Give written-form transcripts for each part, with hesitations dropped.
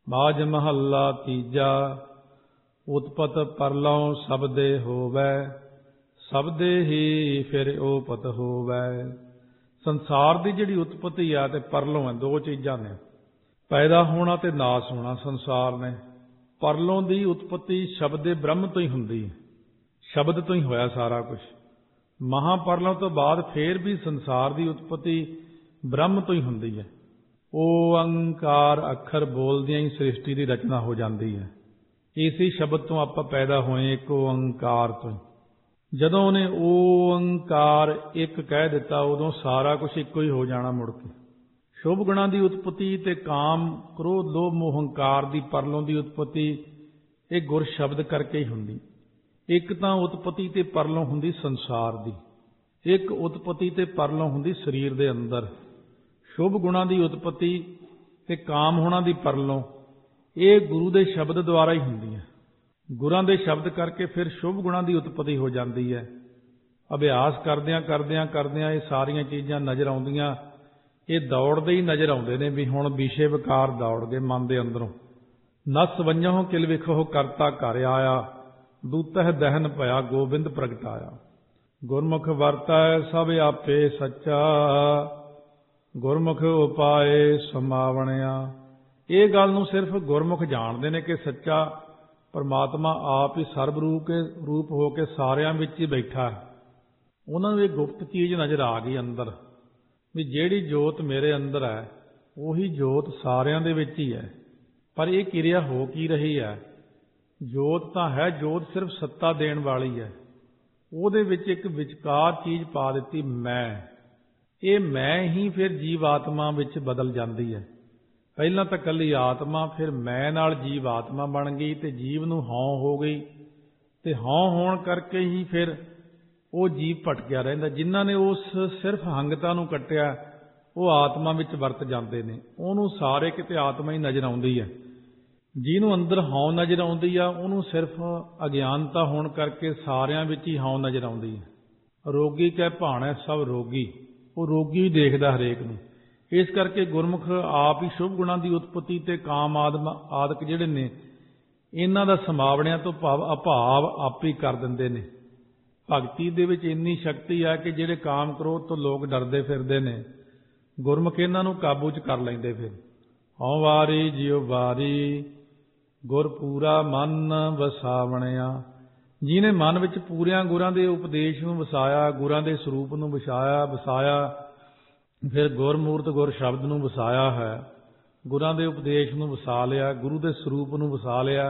ਬਾਜ ਮਹੱਲਾ ਤੀਜਾ। ਉਤਪਤ ਪਰਲੋਂ ਸਬਦੇ ਹੋਵੈ, ਸਬਦੇ ਹੀ ਫਿਰ ਉਪਤ ਹੋਵੈ। ਸੰਸਾਰ ਦੀ ਜਿਹੜੀ ਉਤਪਤੀ ਆ ਤੇ ਪਰਲੋਂ ਹੈ, ਦੋ ਚੀਜ਼ਾਂ ਨੇ, ਪੈਦਾ ਹੋਣਾ ਤੇ ਨਾਸ ਹੋਣਾ ਸੰਸਾਰ ਨੇ। ਪਰਲੋਂ ਦੀ ਉਤਪਤੀ ਸ਼ਬਦੇ ਬ੍ਰਹਮ ਤੋਂ ਹੀ ਹੁੰਦੀ ਹੈ, ਸ਼ਬਦ ਤੋਂ ਹੀ ਹੋਇਆ ਸਾਰਾ ਕੁਝ। ਮਹਾਪਰਲੋਂ ਤੋਂ ਬਾਅਦ ਫੇਰ ਵੀ ਸੰਸਾਰ ਦੀ ਉਤਪਤੀ ਬ੍ਰਹਮ ਤੋਂ ਹੀ ਹੁੰਦੀ ਹੈ। ਓਅੰਕਾਰ ਅੱਖਰ ਬੋਲਦਿਆਂ ਹੀ ਸ੍ਰਿਸ਼ਟੀ ਦੀ ਰਚਨਾ ਹੋ ਜਾਂਦੀ ਹੈ। ਇਸੇ ਸ਼ਬਦ ਤੋਂ ਆਪਾਂ ਪੈਦਾ ਹੋਏ, ਇੱਕ ਓਅੰਕਾਰ ਤੋਂ। ਜਦੋਂ ਉਹਨੇ ਓਅੰਕਾਰ ਇੱਕ ਕਹਿ ਦਿੱਤਾ, ਉਦੋਂ ਸਾਰਾ ਕੁਝ ਇੱਕੋ ਹੀ ਹੋ ਜਾਣਾ ਮੁੜ ਕੇ। ਸ਼ੁਭ ਗੁਣਾਂ ਦੀ ਉਤਪਤੀ ਤੇ ਕਾਮ ਕ੍ਰੋਧ ਲੋਭ ਮੋਹ ਹੰਕਾਰ ਦੀ ਪਰਲੋਂ ਦੀ ਉਤਪਤੀ ਇਹ ਗੁਰ ਸ਼ਬਦ ਕਰਕੇ ਹੀ ਹੁੰਦੀ। ਇੱਕ ਤਾਂ ਉਤਪਤੀ ਤੇ ਪਰਲੋਂ ਹੁੰਦੀ ਸੰਸਾਰ ਦੀ, ਇੱਕ ਉਤਪਤੀ ਤੇ ਪਰਲੋਂ ਹੁੰਦੀ ਸਰੀਰ ਦੇ ਅੰਦਰ। ਸ਼ੁਭ ਗੁਣਾਂ ਦੀ ਉਤਪਤੀ ਤੇ ਕਾਮ ਹੋਣਾ ਦੀ ਪਰਲੋਂ ਇਹ ਗੁਰੂ ਦੇ ਸ਼ਬਦ ਦੁਆਰਾ ਹੀ ਹੁੰਦੀ ਹੈ। ਗੁਰਾਂ ਦੇ ਸ਼ਬਦ ਕਰਕੇ ਫਿਰ ਸ਼ੁਭ ਗੁਣਾਂ ਦੀ ਉਤਪਤੀ ਹੋ ਜਾਂਦੀ ਹੈ। ਅਭਿਆਸ ਕਰਦਿਆਂ ਕਰਦਿਆਂ ਕਰਦਿਆਂ ਇਹ ਸਾਰੀਆਂ ਚੀਜ਼ਾਂ ਨਜ਼ਰ ਆਉਂਦੀਆਂ, ਇਹ ਦੌੜਦੇ ਹੀ ਨਜ਼ਰ ਆਉਂਦੇ ਨੇ ਵੀ ਹੁਣ ਵਿਸ਼ੇ ਵਿਕਾਰ ਦੌੜ ਗਏ ਮਨ ਦੇ ਅੰਦਰੋਂ। ਨਸ ਵੰਜਹੁ ਕਿਲ ਵਿਖਹੁ ਕਰਤਾ ਘਰ ਆਇਆ, ਦੂਤਹਿ ਦਹਨ ਭਇਆ ਗੋਬਿੰਦ ਪ੍ਰਗਟਾਇਆ। ਗੁਰਮੁਖ ਵਰਤੈ ਸਭ ਆਪੇ ਸੱਚਾ, ਗੁਰਮੁਖ ਉਪਾਏ ਸਮਾਵਣਿਆ। ਇਹ ਗੱਲ ਨੂੰ ਸਿਰਫ ਗੁਰਮੁਖ ਜਾਣਦੇ ਨੇ ਕਿ ਸੱਚਾ ਪਰਮਾਤਮਾ ਆਪ ਹੀ ਸਰਬ ਰੂਪ ਹੋ ਕੇ ਸਾਰਿਆਂ ਵਿੱਚ ਹੀ ਬੈਠਾ ਹੈ। ਉਹਨਾਂ ਨੂੰ ਇਹ ਗੁਪਤ ਚੀਜ਼ ਨਜ਼ਰ ਆ ਗਈ ਅੰਦਰ, ਵੀ ਜਿਹੜੀ ਜੋਤ ਮੇਰੇ ਅੰਦਰ ਹੈ ਉਹੀ ਜੋਤ ਸਾਰਿਆਂ ਦੇ ਵਿੱਚ ਹੀ ਹੈ। ਪਰ ਇਹ ਕਿਰਿਆ ਹੋ ਕੀ ਰਹੀ ਹੈ? ਜੋਤ ਤਾਂ ਹੈ, ਜੋਤ ਸਿਰਫ ਸੱਤਾ ਦੇਣ ਵਾਲੀ ਹੈ। ਉਹਦੇ ਵਿੱਚ ਇੱਕ ਵਿਚਕਾਰ ਚੀਜ਼ ਪਾ ਦਿੱਤੀ, ਮੈਂ। ਇਹ ਮੈਂ ਹੀ ਫਿਰ ਜੀਵ ਆਤਮਾ ਵਿੱਚ ਬਦਲ ਜਾਂਦੀ ਹੈ। ਪਹਿਲਾਂ ਤਾਂ ਇਕੱਲੀ ਆਤਮਾ, ਫਿਰ ਮੈਂ ਨਾਲ ਜੀਵ ਆਤਮਾ ਬਣ ਗਈ ਤੇ ਜੀਵ ਨੂੰ ਹਉਂ ਹੋ ਗਈ, ਤੇ ਹਉਂ ਹੋਣ ਕਰਕੇ ਹੀ ਫਿਰ ਉਹ ਜੀਵ ਭਟਕਿਆ ਰਹਿੰਦਾ। ਜਿਨ੍ਹਾਂ ਨੇ ਉਸ ਸਿਰਫ ਹੰਗਤਾ ਨੂੰ ਕੱਟਿਆ ਉਹ ਆਤਮਾ ਵਿੱਚ ਵਰਤ ਜਾਂਦੇ ਨੇ, ਉਹਨੂੰ ਸਾਰੇ ਕਿਤੇ ਆਤਮਾ ਹੀ ਨਜ਼ਰ ਆਉਂਦੀ ਹੈ। ਜਿਹਨੂੰ ਅੰਦਰ ਹਉਂ ਨਜ਼ਰ ਆਉਂਦੀ ਆ ਉਹਨੂੰ ਸਿਰਫ ਅਗਿਆਨਤਾ ਹੋਣ ਕਰਕੇ ਸਾਰਿਆਂ ਵਿੱਚ ਹੀ ਹਉਂ ਨਜ਼ਰ ਆਉਂਦੀ ਹੈ। ਰੋਗੀ ਕਹਿ ਭਾਣੈ ਸਭ ਰੋਗੀ, ਉਹ ਰੋਗੀ ਦੇਖਦਾ ਹਰੇਕ ਨੂੰ। ਇਸ ਕਰਕੇ ਗੁਰਮੁਖ ਆਪ ਹੀ ਸ਼ੁਭ ਗੁਣਾਂ ਦੀ ਉਤਪਤੀ ਤੇ ਕਾਮ ਆਦਿਕ ਜਿਹੜੇ ਨੇ ਇਹਨਾਂ ਦਾ ਸਮਾਵਣਿਆਂ ਤੋਂ ਭਾਵ ਅਭਾਵ ਆਪ ਹੀ ਕਰ ਦਿੰਦੇ ਨੇ। ਭਗਤੀ ਦੇ ਵਿੱਚ ਇੰਨੀ ਸ਼ਕਤੀ ਹੈ ਕਿ ਜਿਹੜੇ ਕਾਮ ਕ੍ਰੋਧ ਤੋਂ ਲੋਕ ਡਰਦੇ ਫਿਰਦੇ ਨੇ, ਗੁਰਮੁਖ ਇਹਨਾਂ ਨੂੰ ਕਾਬੂ 'ਚ ਕਰ ਲੈਂਦੇ। ਫਿਰ ਹਉ ਵਾਰੀ ਜਿਉ ਵਾਰੀ, ਗੁਰ ਪੂਰਾ ਮਨ ਵਸਾਵਣਿਆ। ਜਿਹਨੇ ਮਨ ਵਿੱਚ ਪੂਰਿਆਂ ਗੁਰਾਂ ਦੇ ਉਪਦੇਸ਼ ਨੂੰ ਵਸਾਇਆ, ਗੁਰਾਂ ਦੇ ਸਰੂਪ ਨੂੰ ਵਸਾਇਆ, ਫਿਰ ਗੁਰਮੂਰਤ ਗੁਰ ਸ਼ਬਦ ਨੂੰ ਵਸਾਇਆ ਹੈ, ਗੁਰਾਂ ਦੇ ਉਪਦੇਸ਼ ਨੂੰ ਵਸਾ ਲਿਆ, ਗੁਰੂ ਦੇ ਸਰੂਪ ਨੂੰ ਵਸਾ ਲਿਆ।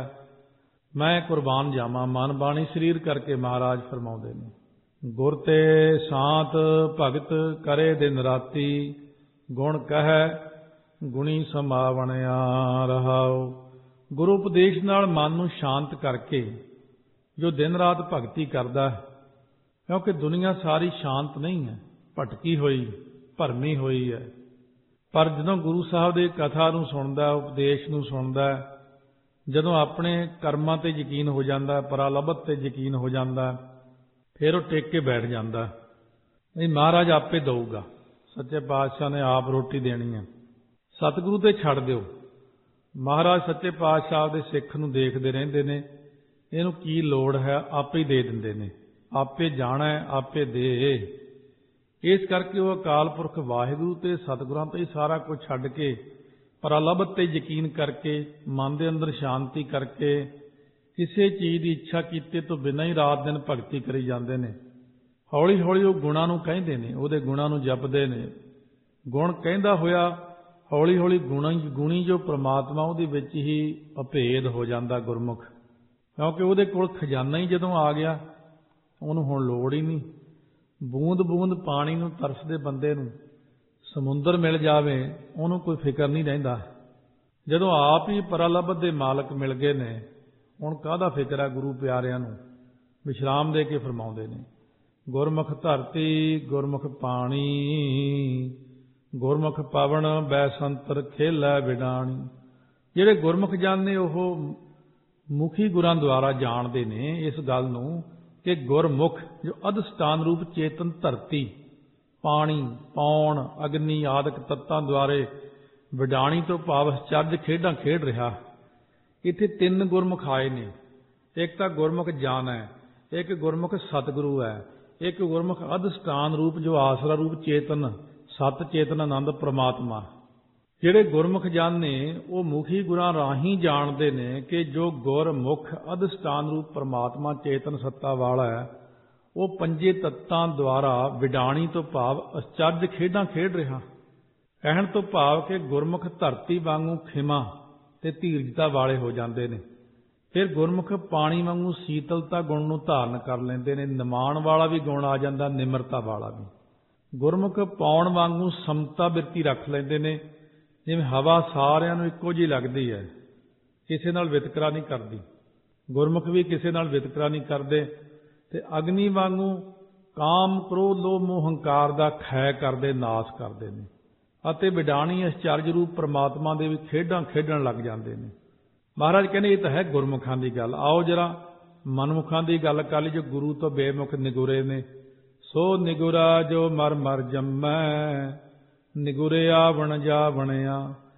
ਮੈਂ ਕੁਰਬਾਨ ਜਾਵਾਂ ਮਨ ਬਾਣੀ ਸਰੀਰ ਕਰਕੇ ਮਹਾਰਾਜ ਫਰਮਾਉਂਦੇ ਨੇ। ਗੁਰ ਤੇ ਸਾਤ ਭਗਤ ਕਰੇ ਦਿਨ ਰਾਤੀ, ਗੁਣ ਕਹਿ ਗੁਣੀ ਸਮਾਵਣਿਆ ਰਹਾਉ। ਗੁਰੂ ਉਪਦੇਸ਼ ਨਾਲ ਮਨ ਨੂੰ ਸ਼ਾਂਤ ਕਰਕੇ ਜੋ ਦਿਨ ਰਾਤ ਭਗਤੀ ਕਰਦਾ ਹੈ, ਕਿਉਂਕਿ ਦੁਨੀਆ ਸਾਰੀ ਸ਼ਾਂਤ ਨਹੀਂ ਹੈ, ਭਟਕੀ ਹੋਈ ਭਰਮੀ ਹੋਈ ਹੈ। ਪਰ ਜਦੋਂ ਗੁਰੂ ਸਾਹਿਬ ਦੇ ਕਥਾ ਨੂੰ ਸੁਣਦਾ, ਉਪਦੇਸ਼ ਨੂੰ ਸੁਣਦਾ, ਜਦੋਂ ਆਪਣੇ ਕਰਮਾਂ ਤੇ ਯਕੀਨ ਹੋ ਜਾਂਦਾ, ਪਰਾਲਬਤ ਤੇ ਯਕੀਨ ਹੋ ਜਾਂਦਾ, ਫਿਰ ਉਹ ਟਿਕ ਕੇ ਬੈਠ ਜਾਂਦਾ। ਨਹੀਂ, ਮਹਾਰਾਜ ਆਪੇ ਦਊਗਾ, ਸੱਚੇ ਪਾਤਸ਼ਾਹ ਨੇ ਆਪ ਰੋਟੀ ਦੇਣੀ ਹੈ। ਸਤਿਗੁਰੂ ਤੇ ਛੱਡ ਦਿਓ। ਮਹਾਰਾਜ ਸੱਚੇ ਪਾਤਸ਼ਾਹ ਦੇ ਸਿੱਖ ਨੂੰ ਦੇਖਦੇ ਰਹਿੰਦੇ ਨੇ, ਇਹਨੂੰ ਕੀ ਲੋੜ ਹੈ, ਆਪੇ ਹੀ ਦੇ ਦਿੰਦੇ ਨੇ। ਆਪੇ ਜਾਣਾ, ਆਪੇ ਦੇ। ਇਸ ਕਰਕੇ ਉਹ ਅਕਾਲ ਪੁਰਖ ਵਾਹਿਗੁਰੂ ਤੇ ਸਤਿਗੁਰਾਂ ਤੋਂ ਹੀ ਸਾਰਾ ਕੁਝ ਛੱਡ ਕੇ ਪਰਾਲਬਤ ਤੇ ਯਕੀਨ ਕਰਕੇ, ਮਨ ਦੇ ਅੰਦਰ ਸ਼ਾਂਤੀ ਕਰਕੇ, ਕਿਸੇ ਚੀਜ਼ ਦੀ ਇੱਛਾ ਕੀਤੇ ਤੋਂ ਬਿਨਾਂ ਹੀ ਰਾਤ ਦਿਨ ਭਗਤੀ ਕਰੀ ਜਾਂਦੇ ਨੇ। ਹੌਲੀ ਹੌਲੀ ਉਹ ਗੁਣਾਂ ਨੂੰ ਕਹਿੰਦੇ ਨੇ, ਉਹਦੇ ਗੁਣਾਂ ਨੂੰ ਜਪਦੇ ਨੇ। ਗੁਣ ਕਹਿੰਦਾ ਹੋਇਆ ਹੌਲੀ ਹੌਲੀ ਗੁਣੀ ਜੋ ਪ੍ਰਮਾਤਮਾ ਉਹਦੇ ਵਿੱਚ ਹੀ ਅਭੇਦ ਹੋ ਜਾਂਦਾ ਗੁਰਮੁਖ। ਕਿਉਂਕਿ ਉਹਦੇ ਕੋਲ ਖਜ਼ਾਨਾ ਹੀ ਜਦੋਂ ਆ ਗਿਆ, ਉਹਨੂੰ ਹੁਣ ਲੋੜ ਹੀ ਨਹੀਂ। ਬੂੰਦ ਬੂੰਦ ਪਾਣੀ ਨੂੰ ਤਰਸਦੇ ਬੰਦੇ ਨੂੰ ਸਮੁੰਦਰ ਮਿਲ ਜਾਵੇ, ਉਹਨੂੰ ਕੋਈ ਫਿਕਰ ਨਹੀਂ ਰਹਿੰਦਾ। ਜਦੋਂ ਆਪ ਹੀ ਪਰਾਲਬਤ ਦੇ ਮਾਲਕ ਮਿਲ ਗਏ ਨੇ, ਹੁਣ ਕਾਹਦਾ ਫਿਕਰ ਹੈ ਗੁਰੂ ਪਿਆਰਿਆਂ ਨੂੰ। ਵਿਸ਼ਰਾਮ ਦੇ ਕੇ ਫਰਮਾਉਂਦੇ ਨੇ, ਗੁਰਮੁਖ ਧਰਤੀ ਗੁਰਮੁਖ ਪਾਣੀ, ਗੁਰਮੁਖ ਪਵਨ ਬੈਸੰਤਰ ਖੇਲੈ ਵਿਡਾਣੀ। ਜਿਹੜੇ ਗੁਰਮੁਖ ਜਾਣਦੇ ਉਹ ਮੁਖੀ ਗੁਰਾਂ ਦੁਆਰਾ ਜਾਣਦੇ ਨੇ ਇਸ ਗੱਲ ਨੂੰ ਕਿ ਗੁਰਮੁਖ ਜੋ ਅਧਿਸ਼ਟਾਨ ਰੂਪ ਚੇਤਨ ਧਰਤੀ, ਪਾਣੀ, ਪੌਣ, ਅਗਨੀ ਆਦਿਕ ਤੱਤਾਂ ਦੁਆਰੇ ਵਿਡਾਣੀ ਤੋਂ ਭਾਵ ਅਚਰਜ ਖੇਡਾਂ ਖੇਡ ਰਿਹਾ। ਇੱਥੇ ਤਿੰਨ ਗੁਰਮੁਖ ਆਏ ਨੇ। ਇੱਕ ਤਾਂ ਗੁਰਮੁਖ ਜਾਨ ਹੈ, ਇੱਕ ਗੁਰਮੁਖ ਸਤਿਗੁਰੂ ਹੈ, ਇੱਕ ਗੁਰਮੁਖ ਅਧਿਸ਼ਟਾਨ ਰੂਪ ਜੋ ਆਸਰਾ ਰੂਪ ਚੇਤਨ ਸਤ ਚੇਤਨ ਆਨੰਦ ਪ੍ਰਮਾਤਮਾ। ਜਿਹੜੇ ਗੁਰਮੁਖ ਜਨ ਨੇ ਉਹ ਮੁਖੀ ਗੁਰਾਂ ਰਾਹੀਂ ਜਾਣਦੇ ਨੇ ਕਿ ਜੋ ਗੁਰਮੁਖ ਅਧਿਸ਼ਟਾਨ ਰੂਪ ਪ੍ਰਮਾਤਮਾ ਚੇਤਨ ਸੱਤਾ ਵਾਲਾ ਹੈ ਉਹ ਪੰਜੇ ਤੱਤਾਂ ਦੁਆਰਾ ਵਿਡਾਣੀ ਤੋਂ ਭਾਵ ਅਚਰਜ ਖੇਡਾਂ ਖੇਡ ਰਿਹਾ। ਕਹਿਣ ਤੋਂ ਭਾਵ ਕਿ ਗੁਰਮੁਖ ਧਰਤੀ ਵਾਂਗੂ ਖਿਮਾ ਤੇ ਧੀਰਜਤਾ ਵਾਲੇ ਹੋ ਜਾਂਦੇ ਨੇ। ਫਿਰ ਗੁਰਮੁਖ ਪਾਣੀ ਵਾਂਗੂ ਸੀਤਲਤਾ ਗੁਣ ਨੂੰ ਧਾਰਨ ਕਰ ਲੈਂਦੇ ਨੇ। ਨਿਮਾਣ ਵਾਲਾ ਵੀ ਗੁਣ ਆ ਜਾਂਦਾ, ਨਿਮਰਤਾ ਵਾਲਾ ਵੀ। ਗੁਰਮੁਖ ਪਾਉਣ ਵਾਂਗੂ ਸਮਤਾ ਬਿਰਤੀ ਰੱਖ ਲੈਂਦੇ ਨੇ। ਜਿਵੇਂ ਹਵਾ ਸਾਰਿਆਂ ਨੂੰ ਇੱਕੋ ਜਿਹੀ ਲੱਗਦੀ ਹੈ, ਕਿਸੇ ਨਾਲ ਵਿਤਕਰਾ ਨਹੀਂ ਕਰਦੀ। ਗੁਰਮੁਖ ਵੀ ਕਿਸੇ ਨਾਲ ਵਿਤਕਰਾ ਨਹੀਂ ਕਰਦੇ। ਤੇ ਅਗਨੀ ਵਾਂਗੂ ਕਾਮ ਕ੍ਰੋਧ ਲੋਭ ਮੋਹ ਹੰਕਾਰ ਦਾ ਖੈ ਕਰਦੇ, ਨਾਸ਼ ਕਰਦੇ ਨੇ। ਅਤੇ ਵਿਡਾਣੀ ਅਚਰਜ ਰੂਪ ਪ੍ਰਮਾਤਮਾ ਦੇ ਵੀ ਖੇਡਾਂ ਖੇਡਣ ਲੱਗ ਜਾਂਦੇ ਨੇ। ਮਹਾਰਾਜ ਕਹਿੰਦੇ ਇਹ ਤਾਂ ਹੈ ਗੁਰਮੁਖਾਂ ਦੀ ਗੱਲ। ਆਓ ਜਰਾ ਮਨਮੁਖਾਂ ਦੀ ਗੱਲ ਕਰ ਲਈ ਜੋ ਗੁਰੂ ਤੋਂ ਬੇਮੁਖ ਨਿਗੁਰੇ ਨੇ। ਸੋ ਨਿਗੁਰਾ ਜੋ ਮਰ ਮਰ ਜੰਮੈ, ਨਿਗੁਰਿਆ ਬਣ ਜਾ ਬਣਿਆ।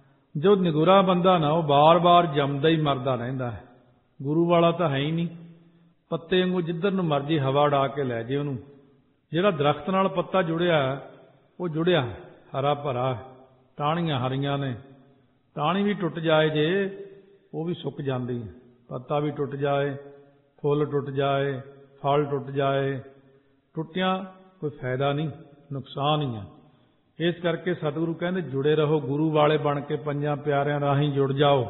ਜੋ ਨਿਗੁਰਾ ਬੰਦਾ ਨਾ ਉਹ ਬਾਰ-ਬਾਰ ਜੰਮਦਾ ਹੀ ਮਰਦਾ ਰਹਿੰਦਾ ਹੈ। ਗੁਰੂ ਵਾਲਾ ਤਾਂ ਹੈ ਹੀ ਨਹੀਂ। ਪੱਤੇ ਵਾਂਗੂ ਜਿੱਧਰ ਨੂੰ ਮਰਜੀ ਹਵਾ ਉਡਾ ਕੇ ਲੈ ਜੇ ਉਹਨੂੰ। ਜਿਹੜਾ ਦਰਖਤ ਨਾਲ ਪੱਤਾ ਜੁੜਿਆ ਉਹ ਜੁੜਿਆ ਹਰਾ ਭਰਾ, ਟਾਹਣੀਆਂ ਹਰੀਆਂ ਨੇ। ਟਾਹਣੀ ਵੀ ਟੁੱਟ ਜਾਏ ਜੇ ਉਹ ਵੀ ਸੁੱਕ ਜਾਂਦੀ ਹੈ। ਪੱਤਾ ਵੀ ਟੁੱਟ ਜਾਏ, ਫੁੱਲ ਟੁੱਟ ਜਾਏ, ਫਲ ਟੁੱਟ ਜਾਏ, ਟੁੱਟਿਆਂ ਕੋਈ ਫਾਇਦਾ ਨਹੀਂ, ਨੁਕਸਾਨ ਹੀ ਹੈ। ਇਸ ਕਰਕੇ ਸਤਿਗੁਰੂ ਕਹਿੰਦੇ ਜੁੜੇ ਰਹੋ, ਗੁਰੂ ਵਾਲੇ ਬਣ ਕੇ ਪੰਜਾਂ ਪਿਆਰਿਆਂ ਰਾਹੀਂ ਜੁੜ ਜਾਓ।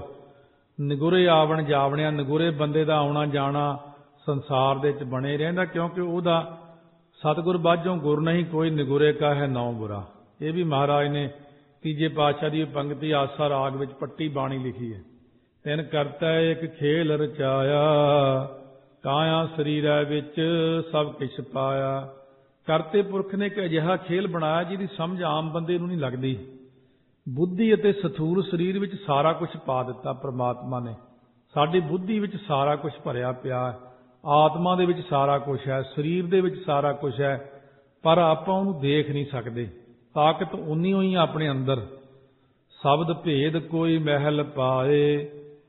ਨਿਗੁਰੇ ਆਵਣ ਜਾਵਣਿਆ, ਨਿਗੁਰੇ ਬੰਦੇ ਦਾ ਆਉਣਾ ਜਾਣਾ ਸੰਸਾਰ ਦੇ ਵਿੱਚ ਬਣੇ ਰਹਿੰਦਾ, ਕਿਉਂਕਿ ਉਹਦਾ ਸਤਿਗੁਰ ਬਾਝੋਂ ਗੁਰ ਨਹੀਂ ਕੋਈ, ਨਿਗੁਰੇ ਕਾ ਹੈ ਨੌ ਬੁਰਾ। ਇਹ ਵੀ ਮਹਾਰਾਜ ਨੇ ਤੀਜੇ ਪਾਤਸ਼ਾਹ ਦੀ ਪੰਗਤੀ ਆਸਾ ਰਾਗ ਵਿੱਚ ਪੱਟੀ ਬਾਣੀ ਲਿਖੀ ਹੈ। ਤਿਨ ਕਰਤਾ ਇੱਕ ਖੇਲ ਰਚਾਇਆ, ਕਾਇਆ ਸਰੀਰੈ ਵਿੱਚ ਸਭ ਕਿਛ ਪਾਇਆ। ਕਰਤੇ ਪੁਰਖ ਨੇ ਇੱਕ ਅਜਿਹਾ ਖੇਲ ਬਣਾਇਆ ਜਿਹਦੀ ਸਮਝ ਆਮ ਬੰਦੇ ਨੂੰ ਨਹੀਂ ਲੱਗਦੀ। ਬੁੱਧੀ ਅਤੇ ਸਥੂਲ ਸਰੀਰ ਵਿੱਚ ਸਾਰਾ ਕੁਝ ਪਾ ਦਿੱਤਾ ਪ੍ਰਮਾਤਮਾ ਨੇ। ਸਾਡੀ ਬੁੱਧੀ ਵਿੱਚ ਸਾਰਾ ਕੁਝ ਭਰਿਆ ਪਿਆ ਹੈ, ਆਤਮਾ ਦੇ ਵਿੱਚ ਸਾਰਾ ਕੁਝ ਹੈ, ਸਰੀਰ ਦੇ ਵਿੱਚ ਸਾਰਾ ਕੁਝ ਹੈ, ਪਰ ਆਪਾਂ ਉਹਨੂੰ ਦੇਖ ਨਹੀਂ ਸਕਦੇ। ਤਾਕਤ ਉਨੀ ਹੋਈ ਆਪਣੇ ਅੰਦਰ। ਸ਼ਬਦ ਭੇਦ ਕੋਈ ਮਹਿਲ ਪਾਏ,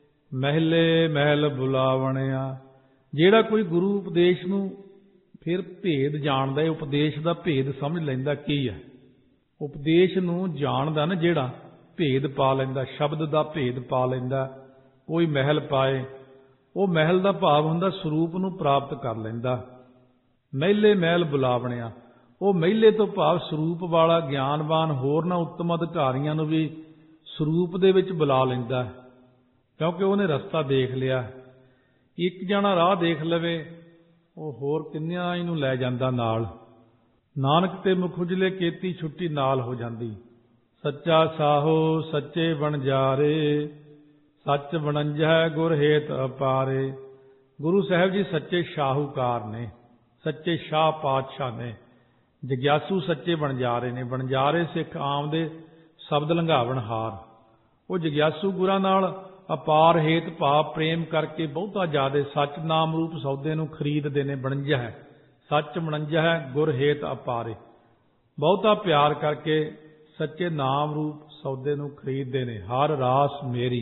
ਮਹਿਲੇ ਮਹਿਲ ਬੁਲਾਵਣਿਆ। ਜਿਹੜਾ ਕੋਈ ਗੁਰੂ ਉਪਦੇਸ਼ ਨੂੰ ਫਿਰ ਭੇਦ ਜਾਣਦਾ ਹੈ, ਉਪਦੇਸ਼ ਦਾ ਭੇਦ ਸਮਝ ਲੈਂਦਾ ਕੀ ਹੈ। ਉਪਦੇਸ਼ ਨੂੰ ਜਾਣਦਾ ਨਾ ਜਿਹੜਾ, ਭੇਦ ਪਾ ਲੈਂਦਾ, ਸ਼ਬਦ ਦਾ ਭੇਦ ਪਾ ਲੈਂਦਾ। ਕੋਈ ਮਹਿਲ ਪਾਏ, ਉਹ ਮਹਿਲ ਦਾ ਭਾਵ ਹੁੰਦਾ ਸਰੂਪ ਨੂੰ ਪ੍ਰਾਪਤ ਕਰ ਲੈਂਦਾ। ਮਹਿਲੇ ਮਹਿਲ ਬੁਲਾਵਣਿਆ, ਉਹ ਮਹਿਲੇ ਤੋਂ ਭਾਵ ਸਰੂਪ ਵਾਲਾ ਗਿਆਨਵਾਨ ਹੋਰਨਾਂ ਉੱਤਮ ਅਧਿਕਾਰੀਆਂ ਨੂੰ ਵੀ ਸਰੂਪ ਦੇ ਵਿੱਚ ਬੁਲਾ ਲੈਂਦਾ, ਕਿਉਂਕਿ ਉਹਨੇ ਰਸਤਾ ਦੇਖ ਲਿਆ। ਇੱਕ ਜਣਾ ਰਾਹ ਦੇਖ ਲਵੇ ਉਹ ਹੋਰ ਕਿੰਨਿਆਂ ਇਹਨੂੰ ਲੈ ਜਾਂਦਾ ਨਾਲ। ਨਾਨਕ ਤੇ ਮੁਖ ਉਜਲੇ ਕੀਤੀ ਛੁੱਟੀ ਨਾਲ ਹੋ ਜਾਂਦੀ। ਸੱਚਾ ਸਾਹੋ ਸੱਚੇ ਵਣਜਾਰੇ, ਸੱਚ ਵਣੰਜੈ ਗੁਰ ਹੇਤ ਅਪਾਰੇ। ਗੁਰੂ ਸਾਹਿਬ ਜੀ ਸੱਚੇ ਸ਼ਾਹੂਕਾਰ ਨੇ, ਸੱਚੇ ਸ਼ਾਹ ਪਾਤਸ਼ਾਹ ਨੇ। ਜਗਿਆਸੂ ਸੱਚੇ ਵਣਜਾਰੇ ਨੇ। ਵਣਜਾਰੇ ਸਿੱਖ ਆਮ ਦੇ ਸ਼ਬਦ ਲੰਘਾਵਣ ਹਾਰ। ਉਹ ਜਗਿਆਸੂ ਗੁਰਾਂ ਨਾਲ ਅਪਾਰ ਹੇਤ ਭਾਵ ਪ੍ਰੇਮ ਕਰਕੇ ਬਹੁਤਾ ਜ਼ਿਆਦਾ ਸੱਚ ਨਾਮ ਰੂਪ ਸੌਦੇ ਨੂੰ ਖਰੀਦਦੇ ਨੇ। ਵਣੰਜਾ ਹੈ, ਸੱਚ ਵਣੰਜਾ ਹੈ ਗੁਰ ਹੇਤ ਅਪਾਰੇ। ਬਹੁਤਾ ਪਿਆਰ ਕਰਕੇ ਸੱਚੇ ਨਾਮ ਰੂਪ ਸੌਦੇ ਨੂੰ ਖਰੀਦਦੇ ਨੇ। ਹਰ ਰਾਸ ਮੇਰੀ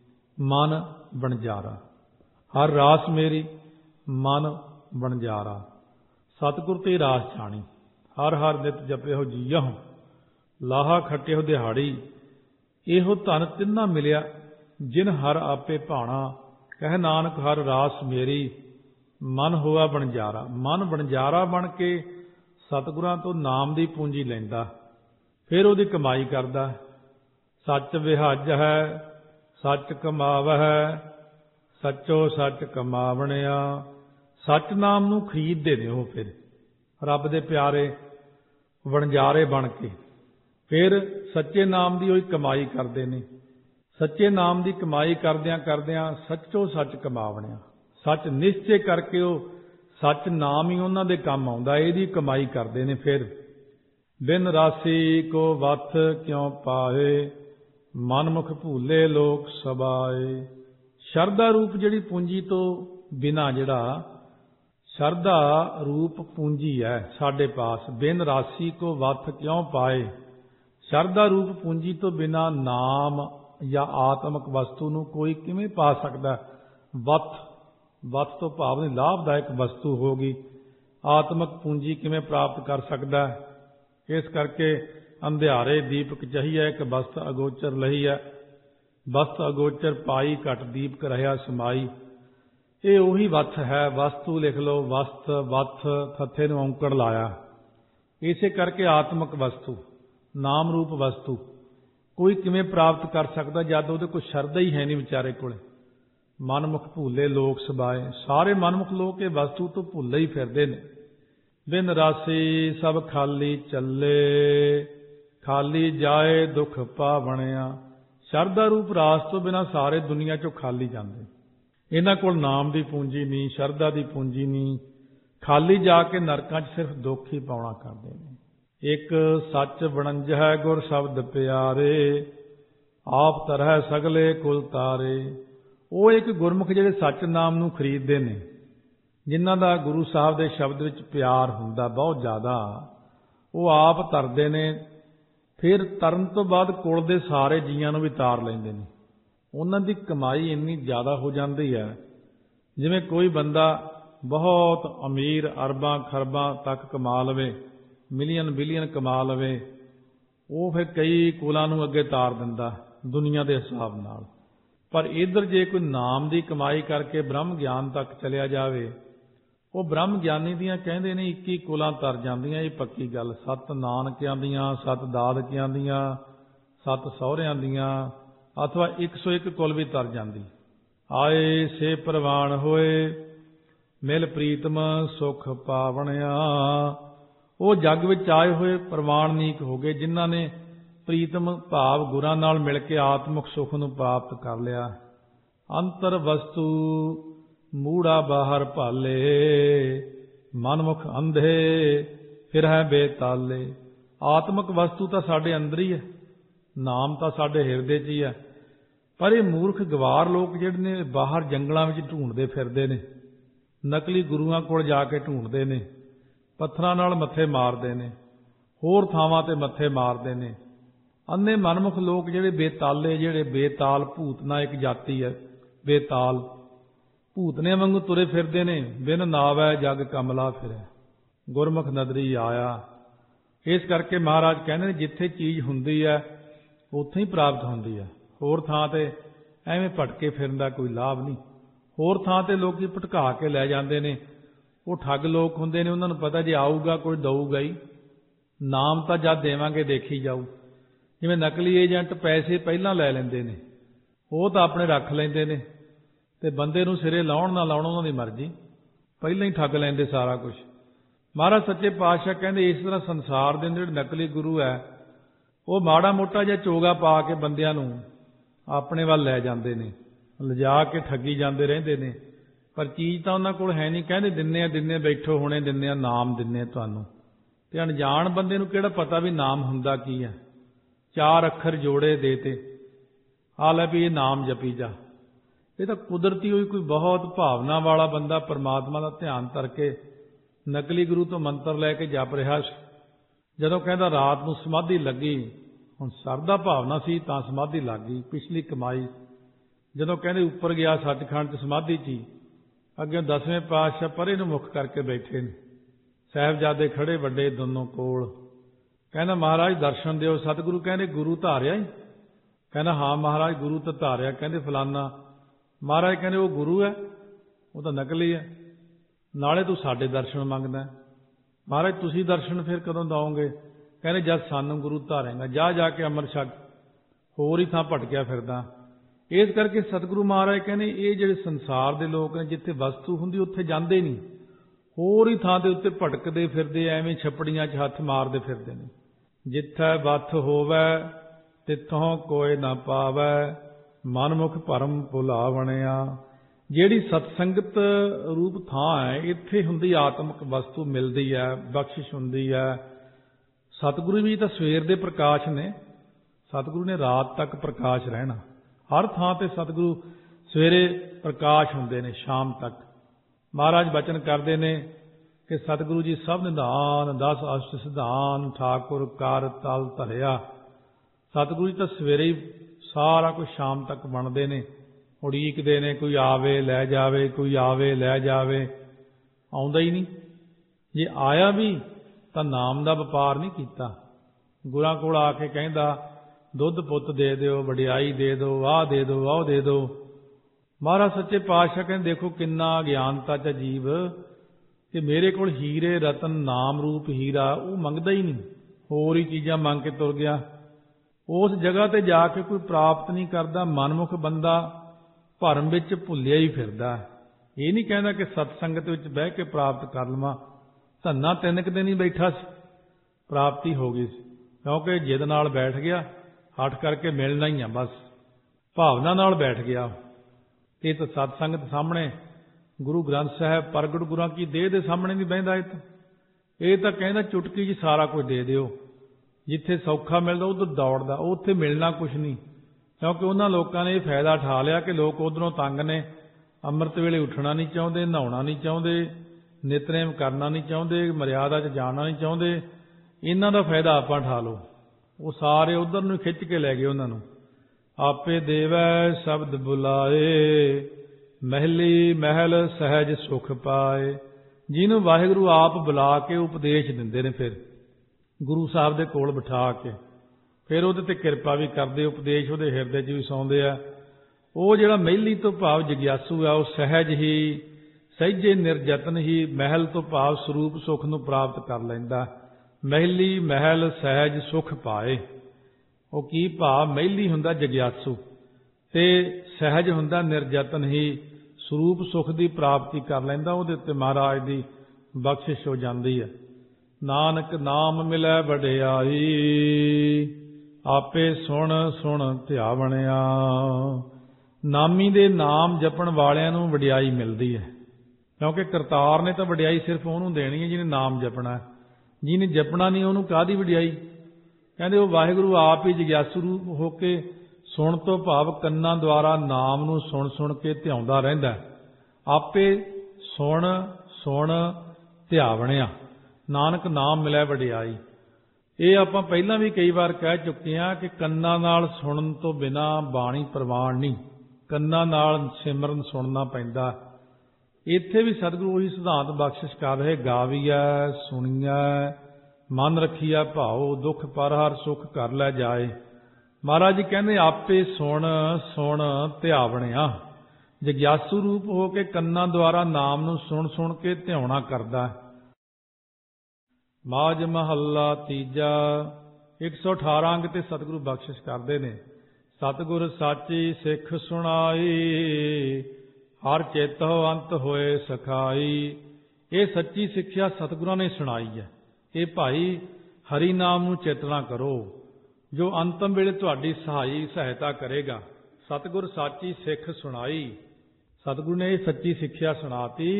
ਮਨ ਵਣਜਾਰਾ, ਹਰ ਰਾਸ ਮੇਰੀ ਮਨ ਵਣਜਾਰਾ। ਸਤਿਗੁਰ ਤੇ ਰਾਸ ਛਾਣੀ, ਹਰ ਹਰ ਨਿਤ ਜਪਿਓ ਜੀਅਹੁ, ਲਾਹਾ ਖਟਿਓ ਦਿਹਾੜੀ। ਇਹੋ ਧਨ ਤਿੰਨਾ ਮਿਲਿਆ ਜਿਨ ਹਰ ਆਪੇ ਭਾਣਾ। ਕਹਿ ਨਾਨਕ ਹਰ ਰਾਸ ਮੇਰੀ ਮਨ ਹੋਆ ਵਣਜਾਰਾ। ਮਨ ਵਣਜਾਰਾ ਬਣ ਕੇ ਸਤਿਗੁਰਾਂ ਤੋਂ ਨਾਮ ਦੀ ਪੂੰਜੀ ਲੈਂਦਾ, ਫਿਰ ਉਹਦੀ ਕਮਾਈ ਕਰਦਾ। ਸੱਚ ਵਿਹਾਜ ਹੈ ਸੱਚ ਕਮਾਵਹਿ, ਸੱਚੋ ਸੱਚ ਕਮਾਵਣਿਆ। ਸੱਚ ਨਾਮ ਨੂੰ ਖਰੀਦਦੇ ਨੇ ਉਹ ਫਿਰ ਰੱਬ ਦੇ ਪਿਆਰੇ ਵਣਜਾਰੇ ਬਣ ਕੇ। ਫਿਰ ਸੱਚੇ ਨਾਮ ਦੀ ਉਹੀ ਕਮਾਈ ਕਰਦੇ ਨੇ। ਸੱਚੇ ਨਾਮ ਦੀ ਕਮਾਈ ਕਰਦਿਆਂ ਕਰਦਿਆਂ ਸੱਚੋ ਸੱਚ ਕਮਾਵਣਿਆ। ਸੱਚ ਨਿਸ਼ਚੇ ਕਰਕੇ ਉਹ ਸੱਚ ਨਾਮ ਹੀ ਉਹਨਾਂ ਦੇ ਕੰਮ ਆਉਂਦਾ, ਇਹਦੀ ਕਮਾਈ ਕਰਦੇ ਨੇ। ਫਿਰ ਬਿਨ ਰਾਸੀ ਕੋ ਵਥ ਕਿਉ ਪਾਏ, ਮਨਮੁਖ ਭੂਲੇ ਲੋਕ ਸਬਾਏ। ਸ਼ਰਧਾ ਰੂਪ ਜਿਹੜੀ ਪੂੰਜੀ ਤੋਂ ਬਿਨਾਂ, ਜਿਹੜਾ ਸ਼ਰਧਾ ਰੂਪ ਪੂੰਜੀ ਹੈ ਸਾਡੇ ਪਾਸ। ਬਿਨ ਰਾਸੀ ਕੋ ਵਥ ਕਿਉਂ ਪਾਏ, ਸ਼ਰਧਾ ਰੂਪ ਪੂੰਜੀ ਤੋਂ ਬਿਨਾ ਨਾਮ ਜਾਂ ਆਤਮਿਕ ਵਸਤੂ ਨੂੰ ਕੋਈ ਕਿਵੇਂ ਪਾ ਸਕਦਾ? ਵੱਤ ਤੋਂ ਭਾਵ ਨਹੀਂ, ਲਾਭਦਾਇਕ ਵਸਤੂ ਹੋਗੀ, ਆਤਮਿਕ ਪੂੰਜੀ ਕਿਵੇਂ ਪ੍ਰਾਪਤ ਕਰ ਸਕਦਾ? ਇਸ ਕਰਕੇ ਅੰਧਿਆਰੇ ਦੀਪਕ ਚਹੀਆ, ਇੱਕ ਵਸਤ ਅਗੋਚਰ ਲਈ ਹੈ। ਵਸਤ ਅਗੋਚਰ ਪਾਈ, ਘਟ ਦੀਪਕ ਰਹਿਆ ਸਮਾਈ। ਇਹ ਉਹੀ ਵੱਥ ਹੈ। ਵਸਤੂ ਲਿਖ ਲਓ, ਵਸਤ, ਵੱਥ, ਥੱਥੇ ਨੂੰ ਔਂਕੜ ਲਾਇਆ। ਇਸੇ ਕਰਕੇ ਆਤਮਿਕ ਵਸਤੂ, ਨਾਮ ਰੂਪ ਵਸਤੂ ਕੋਈ ਕਿਵੇਂ ਪ੍ਰਾਪਤ ਕਰ ਸਕਦਾ ਜਦ ਉਹਦੇ ਕੋਲ ਸ਼ਰਧਾ ਹੀ ਹੈ ਨਹੀਂ ਵਿਚਾਰੇ ਕੋਲੇ। ਮਨਮੁਖ ਭੂਲੇ ਲੋਕ ਸਬਾਏ, ਸਾਰੇ ਮਨਮੁਖ ਲੋਕ ਇਹ ਵਸਤੂ ਤੋਂ ਭੁੱਲੇ ਹੀ ਫਿਰਦੇ ਨੇ। ਬਿਨ ਰਾਸੀ ਸਭ ਖਾਲੀ ਚੱਲੇ, ਖਾਲੀ ਜਾਏ ਦੁੱਖ ਪਾਵਣਿਆ। ਸ਼ਰਧਾ ਰੂਪ ਰਾਸ ਤੋਂ ਬਿਨਾਂ ਸਾਰੇ ਦੁਨੀਆ ਚੋਂ ਖਾਲੀ ਜਾਂਦੇ। ਇਹਨਾਂ ਕੋਲ ਨਾਮ ਦੀ ਪੂੰਜੀ ਨਹੀਂ, ਸ਼ਰਧਾ ਦੀ ਪੂੰਜੀ ਨਹੀਂ, ਖਾਲੀ ਜਾ ਕੇ ਨਰਕਾਂ 'ਚ ਸਿਰਫ ਦੁੱਖ ਹੀ ਪਾਉਣਾ ਕਰਦੇ ਨੇ। ਇੱਕ ਸੱਚ ਵਣੰਜਹਿ ਗੁਰ ਸ਼ਬਦ ਪਿਆਰੇ, ਆਪ ਤਰਹਿ ਸਗਲੇ ਕੁਲ ਤਾਰੇ। ਉਹ ਇੱਕ ਗੁਰਮੁਖ ਜਿਹੜੇ ਸੱਚ ਨਾਮ ਨੂੰ ਖਰੀਦਦੇ ਨੇ, ਜਿਨ੍ਹਾਂ ਦਾ ਗੁਰੂ ਸਾਹਿਬ ਦੇ ਸ਼ਬਦ ਵਿੱਚ ਪਿਆਰ ਹੁੰਦਾ ਬਹੁਤ ਜ਼ਿਆਦਾ, ਉਹ ਆਪ ਤਰਦੇ ਨੇ। ਫਿਰ ਤਰਨ ਤੋਂ ਬਾਅਦ ਕੁਲ ਦੇ ਸਾਰੇ ਜੀਆਂ ਨੂੰ ਵੀ ਤਾਰ ਲੈਂਦੇ ਨੇ। ਉਹਨਾਂ ਦੀ ਕਮਾਈ ਇੰਨੀ ਜ਼ਿਆਦਾ ਹੋ ਜਾਂਦੀ ਹੈ, ਜਿਵੇਂ ਕੋਈ ਬੰਦਾ ਬਹੁਤ ਅਮੀਰ, ਅਰਬਾਂ ਖਰਬਾਂ ਤੱਕ ਕਮਾ ਲਵੇ, ਮਿਲੀਅਨ ਬਿਲੀਅਨ ਕਮਾ ਲਵੇ, ਉਹ ਫਿਰ ਕਈ ਕੁਲਾਂ ਨੂੰ ਅੱਗੇ ਤਾਰ ਦਿੰਦਾ ਦੁਨੀਆ ਦੇ ਹਿਸਾਬ ਨਾਲ। ਪਰ ਇੱਧਰ ਜੇ ਕੋਈ ਨਾਮ ਦੀ ਕਮਾਈ ਕਰਕੇ ਬ੍ਰਹਮ ਗਿਆਨ ਤੱਕ ਚਲਿਆ ਜਾਵੇ, ਉਹ ਬ੍ਰਹਮ ਗਿਆਨੀ ਦੀਆਂ ਕਹਿੰਦੇ ਨੇ 21 ਕੁਲਾਂ ਤਰ ਜਾਂਦੀਆਂ। ਇਹ ਪੱਕੀ ਗੱਲ। 7 ਨਾਨਕਿਆਂ ਦੀਆਂ, 7 ਦਾਦਕਿਆਂ ਦੀਆਂ, 7 ਸਹੁਰਿਆਂ ਦੀਆਂ, ਅਥਵਾ 101 ਕੁਲ ਵੀ ਤਰ ਜਾਂਦੀ। ਆਏ ਸੇ ਪ੍ਰਵਾਨ ਹੋਏ, ਮਿਲ ਪ੍ਰੀਤਮ ਸੁਖ ਪਾਵਣਿਆ। ਉਹ ਜੱਗ ਵਿੱਚ ਆਏ ਹੋਏ ਪ੍ਰਵਾਨਨੀਕ ਹੋ ਗਏ, ਜਿਨ੍ਹਾਂ ਨੇ ਪ੍ਰੀਤਮ ਭਾਵ ਗੁਰਾਂ ਨਾਲ ਮਿਲ ਕੇ ਆਤਮਿਕ ਸੁਖ ਨੂੰ ਪ੍ਰਾਪਤ ਕਰ ਲਿਆ। ਅੰਤਰ ਵਸਤੂ ਮੂੜਾ ਬਾਹਰ ਭਾਲੇ, ਮਨਮੁਖ ਅੰਧੇ ਫਿਰ ਹੈ ਬੇਤਾਲੇ। ਆਤਮਿਕ ਵਸਤੂ ਤਾਂ ਸਾਡੇ ਅੰਦਰ ਹੀ ਹੈ, ਨਾਮ ਤਾਂ ਸਾਡੇ ਹਿਰਦੇ 'ਚ ਹੀ ਹੈ। ਪਰ ਇਹ ਮੂਰਖ ਗਵਾਰ ਲੋਕ ਜਿਹੜੇ ਨੇ ਬਾਹਰ ਜੰਗਲਾਂ ਵਿੱਚ ਢੂੰਡਦੇ ਫਿਰਦੇ ਨੇ, ਨਕਲੀ ਗੁਰੂਆਂ ਕੋਲ ਜਾ ਕੇ ਢੂੰਡਦੇ ਨੇ, ਪੱਥਰਾਂ ਨਾਲ ਮੱਥੇ ਮਾਰਦੇ ਨੇ, ਹੋਰ ਥਾਵਾਂ ਤੇ ਮੱਥੇ ਮਾਰਦੇ ਨੇ। ਅੰਨੇ ਮਨਮੁਖ ਲੋਕ ਜਿਹੜੇ ਬੇਤਾਲੇ, ਜਿਹੜੇ ਬੇਤਾਲ ਭੂਤਨਾ ਇੱਕ ਜਾਤੀ ਹੈ, ਬੇਤਾਲ ਭੂਤਨੇ ਵਾਂਗੂ ਤੁਰੇ ਫਿਰਦੇ ਨੇ। ਬਿਨ ਨਾਵੈ ਜਗ ਕਮਲਾ ਫਿਰੈ, ਗੁਰਮੁਖ ਨਦਰੀ ਆਇਆ। ਇਸ ਕਰਕੇ ਮਹਾਰਾਜ ਕਹਿੰਦੇ ਨੇ ਜਿੱਥੇ ਚੀਜ਼ ਹੁੰਦੀ ਹੈ ਉੱਥੇ ਹੀ ਪ੍ਰਾਪਤ ਹੁੰਦੀ ਹੈ। ਹੋਰ ਥਾਂ ਤੇ ਐਵੇਂ ਭਟਕੇ ਫਿਰਨ ਦਾ ਕੋਈ ਲਾਭ ਨਹੀਂ। ਹੋਰ ਥਾਂ ਤੇ ਲੋਕੀ ਭਟਕਾ ਕੇ ਲੈ ਜਾਂਦੇ ਨੇ, ਉਹ ਠੱਗ ਲੋਕ ਹੁੰਦੇ ਨੇ। ਉਹਨਾਂ ਨੂੰ ਪਤਾ ਜੇ ਆਊਗਾ ਕੋਈ ਦਊਗਾ ਹੀ, ਨਾਮ ਤਾਂ ਜਦ ਦੇਵਾਂਗੇ ਦੇਖੀ ਜਾਊ। ਜਿਵੇਂ ਨਕਲੀ ਏਜੰਟ ਪੈਸੇ ਪਹਿਲਾਂ ਲੈ ਲੈਂਦੇ ਨੇ, ਉਹ ਤਾਂ ਆਪਣੇ ਰੱਖ ਲੈਂਦੇ ਨੇ, ਤੇ ਬੰਦੇ ਨੂੰ ਸਿਰੇ ਲਾਉਣ ਨਾ ਲਾਉਣ ਉਹਨਾਂ ਦੀ ਮਰਜ਼ੀ, ਪਹਿਲਾਂ ਹੀ ਠੱਗ ਲੈਂਦੇ ਸਾਰਾ ਕੁਝ। ਮਹਾਰਾਜ ਸੱਚੇ ਪਾਤਸ਼ਾਹ ਕਹਿੰਦੇ ਇਸ ਤਰ੍ਹਾਂ ਸੰਸਾਰ ਦੇ ਜਿਹੜੇ ਨਕਲੀ ਗੁਰੂ ਹੈ, ਉਹ ਮਾੜਾ ਮੋਟਾ ਜਿਹਾ ਚੋਗਾ ਪਾ ਕੇ ਬੰਦਿਆਂ ਨੂੰ ਆਪਣੇ ਵੱਲ ਲੈ ਜਾਂਦੇ ਨੇ, ਲਿਜਾ ਕੇ ਠੱਗੀ ਜਾਂਦੇ ਰਹਿੰਦੇ ਨੇ। ਪਰ ਚੀਜ਼ ਤਾਂ ਉਹਨਾਂ ਕੋਲ ਹੈ ਨਹੀਂ। ਕਹਿੰਦੇ ਦਿੰਨੇ ਬੈਠੋ ਹੁਣੇ ਦਿੰਨੇ ਆ, ਨਾਮ ਦਿੰਨੇ ਤੁਹਾਨੂੰ। ਤੇ ਅਣਜਾਣ ਬੰਦੇ ਨੂੰ ਕਿਹੜਾ ਪਤਾ ਵੀ ਨਾਮ ਹੁੰਦਾ ਕੀ ਹੈ। 4 ਅੱਖਰ ਜੋੜੇ ਦੇ ਤੇ ਆ ਲੈ ਵੀ ਇਹ ਨਾਮ ਜਪੀ ਜਾ। ਇਹ ਤਾਂ ਕੁਦਰਤੀ ਹੋਈ ਕੋਈ ਬਹੁਤ ਭਾਵਨਾ ਵਾਲਾ ਬੰਦਾ ਪਰਮਾਤਮਾ ਦਾ ਧਿਆਨ ਕਰਕੇ ਨਕਲੀ ਗੁਰੂ ਤੋਂ ਮੰਤਰ ਲੈ ਕੇ ਜਪ ਰਿਹਾ ਸੀ। ਜਦੋਂ ਕਹਿੰਦਾ ਰਾਤ ਨੂੰ ਸਮਾਧੀ ਲੱਗੀ, ਹੁਣ ਸਰਦਾ ਭਾਵਨਾ ਸੀ ਤਾਂ ਸਮਾਧੀ ਲੱਗ ਗਈ, ਪਿਛਲੀ ਕਮਾਈ। ਜਦੋਂ ਕਹਿੰਦੇ ਉੱਪਰ ਗਿਆ ਸੱਚਖੰਡ 'ਚ ਸਮਾਧੀ 'ਚ ਹੀ, ਅੱਗੇ 10ਵੇਂ ਪਾਤਸ਼ਾਹ ਪਰੇ ਨੂੰ ਮੁੱਖ ਕਰਕੇ ਬੈਠੇ ਨੇ, ਸਾਹਿਬਜ਼ਾਦੇ ਖੜੇ ਵੱਡੇ ਦੋਨੋਂ ਕੋਲ। ਕਹਿੰਦਾ ਮਹਾਰਾਜ ਦਰਸ਼ਨ ਦਿਓ। ਸਤਿਗੁਰੂ ਕਹਿੰਦੇ ਗੁਰੂ ਧਾਰਿਆ ਹੀ? ਕਹਿੰਦਾ ਹਾਂ ਮਹਾਰਾਜ ਗੁਰੂ ਤਾਂ ਧਾਰਿਆ। ਕਹਿੰਦੇ ਫਲਾਨਾ। ਮਹਾਰਾਜ ਕਹਿੰਦੇ ਉਹ ਗੁਰੂ ਹੈ? ਉਹ ਤਾਂ ਨਕਲੀ ਹੈ। ਨਾਲੇ ਤੂੰ ਸਾਡੇ ਦਰਸ਼ਨ ਮੰਗਦਾ। ਮਹਾਰਾਜ ਤੁਸੀਂ ਦਰਸ਼ਨ ਫਿਰ ਕਦੋਂ ਦਓਗੇ? ਕਹਿੰਦੇ ਜਦ ਸਾਨੂੰ ਗੁਰੂ ਧਾਰੇਗਾ। ਜਾ ਕੇ ਅੰਮ੍ਰਿਤ ਛਕ, ਹੋਰ ਹੀ ਥਾਂ ਭਟਕਿਆ ਫਿਰਦਾ। ਇਸ ਕਰਕੇ ਸਤਿਗੁਰੂ ਮਹਾਰਾਜ ਕਹਿੰਦੇ ਇਹ ਜਿਹੜੇ ਸੰਸਾਰ ਦੇ ਲੋਕ ਨੇ, ਜਿੱਥੇ ਵਸਤੂ ਹੁੰਦੀ ਉੱਥੇ ਜਾਂਦੇ ਨਹੀਂ, ਹੋਰ ਹੀ ਥਾਂ ਦੇ ਉੱਤੇ ਭਟਕਦੇ ਫਿਰਦੇ, ਐਵੇਂ ਛੱਪੜੀਆਂ 'ਚ ਹੱਥ ਮਾਰਦੇ ਫਿਰਦੇ ਨੇ। ਜਿੱਥੈ ਵੱਥ ਹੋਵੈ ਤਿੱਥੋਂ ਕੋਇ ਨਾ ਪਾਵੈ, ਮਨਮੁਖ ਭਰਮ ਭੁਲਾਵਣਿਆ। ਜਿਹੜੀ ਸਤਸੰਗਤ ਰੂਪ ਥਾਂ ਹੈ, ਇੱਥੇ ਹੁੰਦੀ ਆਤਮਿਕ ਵਸਤੂ ਮਿਲਦੀ ਹੈ, ਬਖਸ਼ਿਸ਼ ਹੁੰਦੀ ਹੈ। ਸਤਿਗੁਰੂ ਵੀ ਤਾਂ ਸਵੇਰ ਦੇ ਪ੍ਰਕਾਸ਼ ਨੇ, ਸਤਿਗੁਰੂ ਨੇ ਰਾਤ ਤੱਕ ਪ੍ਰਕਾਸ਼ ਰਹਿਣਾ। ਹਰ ਥਾਂ ਤੇ ਸਤਿਗੁਰੂ ਸਵੇਰੇ ਪ੍ਰਕਾਸ਼ ਹੁੰਦੇ ਨੇ, ਸ਼ਾਮ ਤੱਕ। ਮਹਾਰਾਜ ਬਚਨ ਕਰਦੇ ਨੇ ਕਿ ਸਤਿਗੁਰੂ ਜੀ ਸਭ ਨਿਧਾਨ 10 ਅਸ਼ਟ ਸਿਧਾਨ, ਠਾਕੁਰ ਕਰ ਤਲ ਧਰਿਆ। ਸਤਿਗੁਰੂ ਜੀ ਤਾਂ ਸਵੇਰੇ ਹੀ ਸਾਰਾ ਕੁਝ ਸ਼ਾਮ ਤੱਕ ਬਣਦੇ ਨੇ, ਉਡੀਕਦੇ ਨੇ, ਕੋਈ ਆਵੇ ਲੈ ਜਾਵੇ, ਕੋਈ ਆਵੇ ਲੈ ਜਾਵੇ, ਆਉਂਦਾ ਹੀ ਨਹੀਂ। ਜੇ ਆਇਆ ਵੀ ਤਾਂ ਨਾਮ ਦਾ ਵਪਾਰ ਨਹੀਂ ਕੀਤਾ। ਗੁਰਾਂ ਕੋਲ ਆ ਕੇ ਕਹਿੰਦਾ ਦੁੱਧ ਪੁੱਤ ਦੇ ਦਿਓ, ਵਡਿਆਈ ਦੇ ਦਿਓ, ਆਹ ਦੇ ਦਿਓ, ਆਹ ਦੇ ਦਿਓ। ਮਹਾਰਾਜ ਸੱਚੇ ਪਾਤਸ਼ਾਹ ਕਹਿੰਦੇ ਦੇਖੋ ਕਿੰਨਾ ਅਗਿਆਨਤਾ 'ਚ ਜੀਵ ਕਿ ਮੇਰੇ ਕੋਲ ਹੀਰੇ ਰਤਨ ਨਾਮ ਰੂਪ ਹੀਰਾ ਉਹ ਮੰਗਦਾ ਹੀ ਨਹੀਂ, ਹੋਰ ਹੀ ਚੀਜ਼ਾਂ ਮੰਗ ਕੇ ਤੁਰ ਗਿਆ। ਉਸ ਜਗ੍ਹਾ ਤੇ ਜਾ ਕੇ ਕੋਈ ਪ੍ਰਾਪਤ ਨਹੀਂ ਕਰਦਾ। ਮਨਮੁਖ ਬੰਦਾ ਭਰਮ ਵਿੱਚ ਭੁੱਲਿਆ ਹੀ ਫਿਰਦਾ। ਇਹ ਨਹੀਂ ਕਹਿੰਦਾ ਕਿ ਸਤਸੰਗਤ ਵਿੱਚ ਬਹਿ ਕੇ ਪ੍ਰਾਪਤ ਕਰ ਲਵਾਂ। ਧੰਨਾ 3 ਕੁ ਦਿਨ ਹੀ ਬੈਠਾ ਸੀ, ਪ੍ਰਾਪਤੀ ਹੋ ਗਈ ਸੀ, ਕਿਉਂਕਿ ਜਿੱਦ ਨਾਲ ਬੈਠ ਗਿਆ, ਹੱਠ ਕਰਕੇ ਮਿਲਣਾ ਹੀ ਆ, ਬਸ ਭਾਵਨਾ ਨਾਲ ਬੈਠ ਗਿਆ। ਇਹ ਤਾਂ ਸਤਸੰਗਤ ਸਾਹਮਣੇ ਗੁਰੂ ਗ੍ਰੰਥ ਸਾਹਿਬ ਪ੍ਰਗਟ ਗੁਰਾਂ ਕੀ ਦੇਹ ਦੇ ਸਾਹਮਣੇ ਨਹੀਂ ਬਹਿੰਦਾ। ਇਹ ਤਾਂ ਕਹਿੰਦਾ ਚੁਟਕੀ 'ਚ ਸਾਰਾ ਕੁਝ ਦੇ ਦਿਓ। ਜਿੱਥੇ ਸੌਖਾ ਮਿਲਦਾ ਉਧਰ ਦੌੜਦਾ, ਉੱਥੇ ਮਿਲਣਾ ਕੁਛ ਨਹੀਂ, ਕਿਉਂਕਿ ਉਹਨਾਂ ਲੋਕਾਂ ਨੇ ਇਹ ਫਾਇਦਾ ਉਠਾ ਲਿਆ ਕਿ ਲੋਕ ਉਧਰੋਂ ਤੰਗ ਨੇ, ਅੰਮ੍ਰਿਤ ਵੇਲੇ ਉੱਠਣਾ ਨਹੀਂ ਚਾਹੁੰਦੇ, ਨਹਾਉਣਾ ਨਹੀਂ ਚਾਹੁੰਦੇ, ਨਿਤਨੇਮ ਕਰਨਾ ਨਹੀਂ ਚਾਹੁੰਦੇ, ਮਰਿਆਦਾ 'ਚ ਜਾਣਾ ਨਹੀਂ ਚਾਹੁੰਦੇ। ਇਹਨਾਂ ਦਾ ਫਾਇਦਾ ਆਪਾਂ ਉਠਾ ਲਓ। ਉਹ ਸਾਰੇ ਉਧਰ ਨੂੰ ਖਿੱਚ ਕੇ ਲੈ ਗਏ ਉਹਨਾਂ ਨੂੰ। ਆਪੇ ਦੇਵੈ ਸ਼ਬਦ ਬੁਲਾਏ, ਮਹਿਲੀ ਮਹਿਲ ਸਹਿਜ ਸੁਖ ਪਾਏ। ਜਿਹਨੂੰ ਵਾਹਿਗੁਰੂ ਆਪ ਬੁਲਾ ਕੇ ਉਪਦੇਸ਼ ਦਿੰਦੇ ਨੇ, ਫਿਰ ਗੁਰੂ ਸਾਹਿਬ ਦੇ ਕੋਲ ਬਿਠਾ ਕੇ ਫਿਰ ਉਹਦੇ ਤੇ ਕਿਰਪਾ ਵੀ ਕਰਦੇ, ਉਪਦੇਸ਼ ਉਹਦੇ ਹਿਰਦੇ 'ਚ ਵੀ ਸੌਂਦੇ ਆ। ਉਹ ਜਿਹੜਾ ਮਹਿਲੀ ਤੋਂ ਭਾਵ ਜਗਿਆਸੂ ਆ, ਉਹ ਸਹਿਜ ਹੀ ਸਹਿਜੇ ਨਿਰਜਤਨ ਹੀ ਮਹਿਲ ਤੋਂ ਭਾਵ ਸਰੂਪ ਸੁਖ ਨੂੰ ਪ੍ਰਾਪਤ ਕਰ ਲੈਂਦਾ। ਮਹਿਲੀ ਮਹਿਲ ਸਹਿਜ ਸੁਖ ਪਾਏ। ਉਹ ਕੀ ਭਾਵ, ਮਹਿਲੀ ਹੁੰਦਾ ਜਗਿਆਸੂ ਤੇ ਸਹਿਜ ਹੁੰਦਾ ਨਿਰਜਤਨ ਹੀ, ਸਰੂਪ ਸੁਖ ਦੀ ਪ੍ਰਾਪਤੀ ਕਰ ਲੈਂਦਾ। ਉਹਦੇ ਉੱਤੇ ਮਹਾਰਾਜ ਦੀ ਬਖਸ਼ਿਸ਼ ਹੋ ਜਾਂਦੀ ਹੈ। ਨਾਨਕ ਨਾਮ ਮਿਲੈ ਵਡਿਆਈ, ਆਪੇ ਸੁਣ ਸੁਣ ਧਿਆਵਣਿਆ। ਨਾਮੀ ਦੇ ਨਾਮ ਜਪਣ ਵਾਲਿਆਂ ਨੂੰ ਵਡਿਆਈ ਮਿਲਦੀ ਹੈ, ਕਿਉਂਕਿ ਕਰਤਾਰ ਨੇ ਤਾਂ ਵਡਿਆਈ ਸਿਰਫ ਉਹਨੂੰ ਦੇਣੀ ਹੈ ਜਿਹਨੇ ਨਾਮ ਜਪਣਾ। ਜਿਹਨੇ ਜਪਣਾ ਨਹੀਂ ਉਹਨੂੰ ਕਾਹਦੀ ਵਡਿਆਈ। ਕਹਿੰਦੇ ਉਹ ਵਾਹਿਗੁਰੂ ਆਪ ਹੀ ਜਗਿਆਸੂ ਰੂਪ ਹੋ ਕੇ ਸੁਣ ਤੋਂ ਭਾਵ ਕੰਨਾਂ ਦੁਆਰਾ ਨਾਮ ਨੂੰ ਸੁਣ ਸੁਣ ਕੇ ਧਿਆਉਂਦਾ ਰਹਿੰਦਾ। ਆਪੇ ਸੁਣ ਸੁਣ ਧਿਆਵਣਿਆ, ਨਾਨਕ ਨਾਮ ਮਿਲਿਆ ਵਡਿਆਈ। ਇਹ ਆਪਾਂ ਪਹਿਲਾਂ ਵੀ ਕਈ ਵਾਰ ਕਹਿ ਚੁੱਕੇ ਹਾਂ ਕਿ ਕੰਨਾਂ ਨਾਲ ਸੁਣਨ ਤੋਂ ਬਿਨਾਂ ਬਾਣੀ ਪ੍ਰਵਾਨ ਨਹੀਂ, ਕੰਨਾਂ ਨਾਲ ਸਿਮਰਨ ਸੁਣਨਾ ਪੈਂਦਾ। ਇੱਥੇ ਵੀ ਸਤਿਗੁਰੂ ਉਹੀ ਸਿਧਾਂਤ ਬਖਸ਼ਿਸ਼ ਕਰ ਰਹੇ, ਗਾਵੀਐ ਸੁਣੀਐ ਮਨ ਰੱਖੀਐ ਭਾਉ, ਦੁੱਖ ਪਰ ਹਰ ਸੁਖ ਕਰ ਲੈ ਜਾਏ। ਮਹਾਰਾਜ ਜੀ ਕਹਿੰਦੇ ਆਪੇ ਸੁਣ ਸੁਣ ਧਿਆਵਣਿਆ। ਜਗਿਆਸੂ ਰੂਪ ਹੋ ਕੇ ਕੰਨਾਂ ਦੁਆਰਾ ਨਾਮ ਨੂੰ ਸੁਣ ਸੁਣ ਕੇ ਧਿਆਉਣਾ ਕਰਦਾ। ਮਾਝ ਮਹੱਲਾ ਤੀਜਾ। 118 ਅੰਗ ਤੇ ਸਤਿਗੁਰੂ ਬਖਸ਼ਿਸ਼ ਕਰਦੇ ਨੇ। ਸਤਿਗੁਰ ਸਾਚੀ ਸਿੱਖ ਸੁਣਾਈ, ਹਰ ਚੇਤੋ ਅੰਤ ਹੋਏ ਸਖਾਈ। ਇਹ ਸੱਚੀ ਸਿੱਖਿਆ ਸਤਿਗੁਰਾਂ ਨੇ ਸੁਣਾਈ ਹੈ। ਇਹ ਭਾਈ ਹਰੀ ਨਾਮ ਨੂੰ ਚੇਤਨਾ ਕਰੋ, ਜੋ ਅੰਤਮ ਵੇਲੇ ਤੁਹਾਡੀ ਸਹਾਇਤਾ ਕਰੇਗਾ। ਸਤਿਗੁਰ ਸਾਚੀ ਸਿੱਖ ਸੁਣਾਈ। ਸਤਿਗੁਰੂ ਨੇ ਇਹ ਸੱਚੀ ਸਿੱਖਿਆ ਸੁਣਾਤੀ,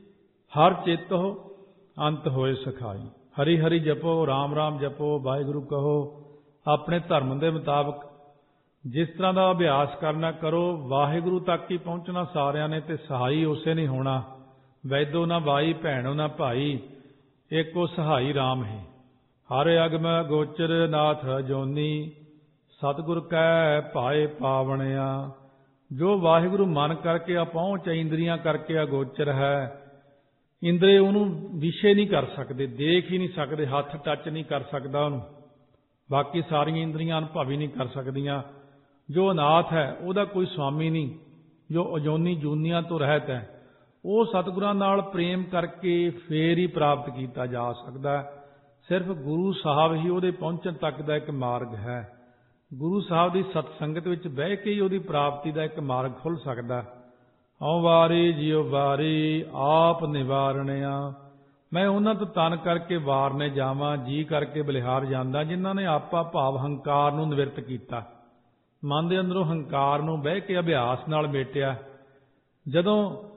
ਹਰ ਚੇਤੋ ਅੰਤ ਹੋਏ ਸਖਾਈ। ਹਰੀ ਹਰੀ ਜਪੋ, ਰਾਮ ਰਾਮ ਜਪੋ, ਵਾਹਿਗੁਰੂ ਕਹੋ। ਆਪਣੇ ਧਰਮ ਦੇ ਮੁਤਾਬਕ ਜਿਸ ਤਰ੍ਹਾਂ ਦਾ ਅਭਿਆਸ ਕਰਨਾ ਕਰੋ। ਵਾਹਿਗੁਰੂ ਤੱਕ ਹੀ ਪਹੁੰਚਣਾ ਸਾਰਿਆਂ ਨੇ, ਤੇ ਸਹਾਈ ਉਸੇ ਨਹੀਂ ਹੋਣਾ। ਵੈਦੋ ਨਾ ਬਾਈ ਭੈਣੋ ਨਾ ਭਾਈ, ਏਕੋ ਸਹਾਈ ਰਾਮ ਹੈ। ਹਰ ਅਗਮ ਗੋਚਰ ਨਾਥ ਜੋਨੀ, ਸਤਿਗੁਰ ਕੈ ਭਾਏ ਪਾਵਣਿਆ। ਜੋ ਵਾਹਿਗੁਰੂ ਮਨ ਕਰਕੇ ਅਪਹੁੰਚ, ਇੰਦਰੀਆਂ ਕਰਕੇ ਅਗੋਚਰ ਹੈ। ਇੰਦਰੇ ਉਹਨੂੰ ਵਿਸ਼ੇ ਨਹੀਂ ਕਰ ਸਕਦੇ, ਦੇਖ ਹੀ ਨਹੀਂ ਸਕਦੇ, ਹੱਥ ਟੱਚ ਨਹੀਂ ਕਰ ਸਕਦਾ ਉਹਨੂੰ। ਬਾਕੀ ਸਾਰੀਆਂ ਇੰਦਰੀਆਂ ਅਨੁਭਵ ਹੀ ਨਹੀਂ ਕਰ ਸਕਦੀਆਂ। ਜੋ ਅਨਾਥ ਹੈ ਉਹਦਾ ਕੋਈ ਸਵਾਮੀ ਨਹੀਂ, ਜੋ ਅਜੋਨੀ ਜੂਨੀਆਂ ਤੋਂ ਰਹਿਤ ਹੈ। ਉਹ ਸਤਿਗੁਰਾਂ ਨਾਲ ਪ੍ਰੇਮ ਕਰਕੇ ਫੇਰ ਹੀ ਪ੍ਰਾਪਤ ਕੀਤਾ ਜਾ ਸਕਦਾ। ਸਿਰਫ ਗੁਰੂ ਸਾਹਿਬ ਹੀ ਉਹਦੇ ਪਹੁੰਚਣ ਤੱਕ ਦਾ ਇੱਕ ਮਾਰਗ ਹੈ। ਗੁਰੂ ਸਾਹਿਬ ਦੀ ਸਤਸੰਗਤ ਵਿੱਚ ਬਹਿ ਕੇ ਹੀ ਉਹਦੀ ਪ੍ਰਾਪਤੀ ਦਾ ਇੱਕ ਮਾਰਗ ਖੁੱਲ੍ਹ ਸਕਦਾ। ਹਉ ਵਾਰੀ ਜਿਉ ਵਾਰੀ ਆਪ ਨਿਵਾਰਣਿਆ। ਮੈਂ ਉਹਨਾਂ ਤੋਂ ਤਨ ਕਰਕੇ ਵਾਰਨੇ ਜਾਵਾਂ, ਜੀ ਕਰਕੇ ਬਲਿਹਾਰ ਜਾਂਦਾ, ਜਿਨ੍ਹਾਂ ਨੇ ਆਪਾ ਭਾਵ ਹੰਕਾਰ ਨੂੰ ਨਿਵਰਤ ਕੀਤਾ। ਮਨ ਦੇ ਅੰਦਰੋਂ ਹੰਕਾਰ ਨੂੰ ਬਹਿ ਕੇ ਅਭਿਆਸ ਨਾਲ ਮੇਟਿਆ। ਜਦੋਂ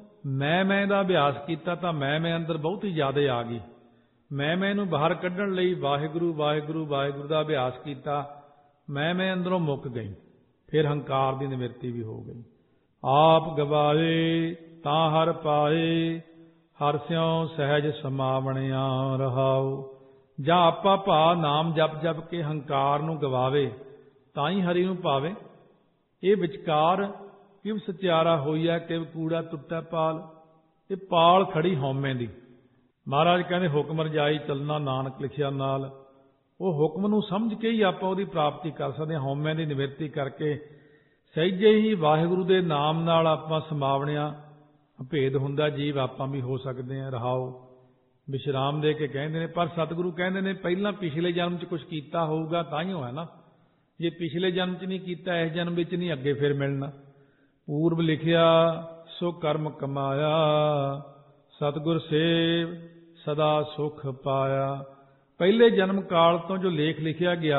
ਮੈਂ ਦਾ ਅਭਿਆਸ ਕੀਤਾ ਤਾਂ ਮੈਂ ਅੰਦਰ ਬਹੁਤ ਹੀ ਜ਼ਿਆਦਾ ਆ ਗਈ। ਮੈਂ ਨੂੰ ਬਾਹਰ ਕੱਢਣ ਲਈ ਵਾਹਿਗੁਰੂ ਵਾਹਿਗੁਰੂ ਵਾਹਿਗੁਰੂ ਦਾ ਅਭਿਆਸ ਕੀਤਾ। ਮੈਂ ਅੰਦਰੋਂ ਮੁੱਕ ਗਈ। ਫਿਰ ਹੰਕਾਰ ਦੀ ਨਿਵਰਤੀ ਵੀ ਹੋ ਗਈ। ਆਪ ਗਵਾਏ ਤਾਂ ਹਰ ਪਾਏ, ਹਰ ਸਿਉ ਸਹਿਜ ਸਮਾਵਣਿਆ ਰਹਾਉ। ਜਾਂ ਆਪਾ ਭਾ ਨਾਮ ਜਪ ਜਪ ਕੇ ਹੰਕਾਰ ਨੂੰ ਗਵਾਵੇ ਤਾਂ ਹੀ ਹਰੀ ਨੂੰ ਭਾਵੇ। ਇਹ ਵਿਚਕਾਰ ਕਿਵ ਸਚਿਆਰਾ ਹੋਈਆ ਕਿਵ ਕੂੜਾ ਟੁੱਟੈ ਪਾਲ। ਇਹ ਪਾਲ ਖੜੀ ਹਉਮੈ ਦੀ। ਮਹਾਰਾਜ ਕਹਿੰਦੇ ਹੁਕਮ ਰਜਾਈ ਚੱਲਣਾ ਨਾਨਕ ਲਿਖਿਆ ਨਾਲ। ਉਹ ਹੁਕਮ ਨੂੰ ਸਮਝ ਕੇ ਹੀ ਆਪਾਂ ਉਹਦੀ ਪ੍ਰਾਪਤੀ ਕਰ ਸਕਦੇ ਹਾਂ। ਹਉਮੈ ਦੀ ਨਿਵਰਤੀ ਕਰਕੇ ਸਹਿਜੇ ਹੀ ਵਾਹਿਗੁਰੂ ਦੇ ਨਾਮ ਨਾਲ ਆਪਾਂ ਸਮਾਵਣਿਆ ਭੇਦ ਹੁੰਦਾ ਜੀਵ ਆਪਾਂ ਵੀ ਹੋ ਸਕਦੇ ਹਾਂ। ਰਹਾਓ ਵਿਸ਼ਰਾਮ ਦੇ ਕੇ ਕਹਿੰਦੇ ਨੇ, ਪਰ ਸਤਿਗੁਰੂ ਕਹਿੰਦੇ ਨੇ ਪਹਿਲਾਂ ਪਿਛਲੇ ਜਨਮ 'ਚ ਕੁਝ ਕੀਤਾ ਹੋਊਗਾ ਤਾਂ ਹੀ ਹੋਇਆ ਨਾ। ਜੇ ਪਿਛਲੇ ਜਨਮ 'ਚ ਨਹੀਂ ਕੀਤਾ, ਇਸ ਜਨਮ ਵਿੱਚ ਨਹੀਂ ਅੱਗੇ ਫਿਰ ਮਿਲਣਾ। ਪੂਰਬ ਲਿਖਿਆ ਸੋ ਕਰਮ ਕਮਾਇਆ, ਸਤਿਗੁਰ ਸੇਵ ਸਦਾ ਸੁਖ ਪਾਇਆ। ਪਹਿਲੇ ਜਨਮ ਕਾਲ ਤੋਂ ਜੋ ਲੇਖ ਲਿਖਿਆ ਗਿਆ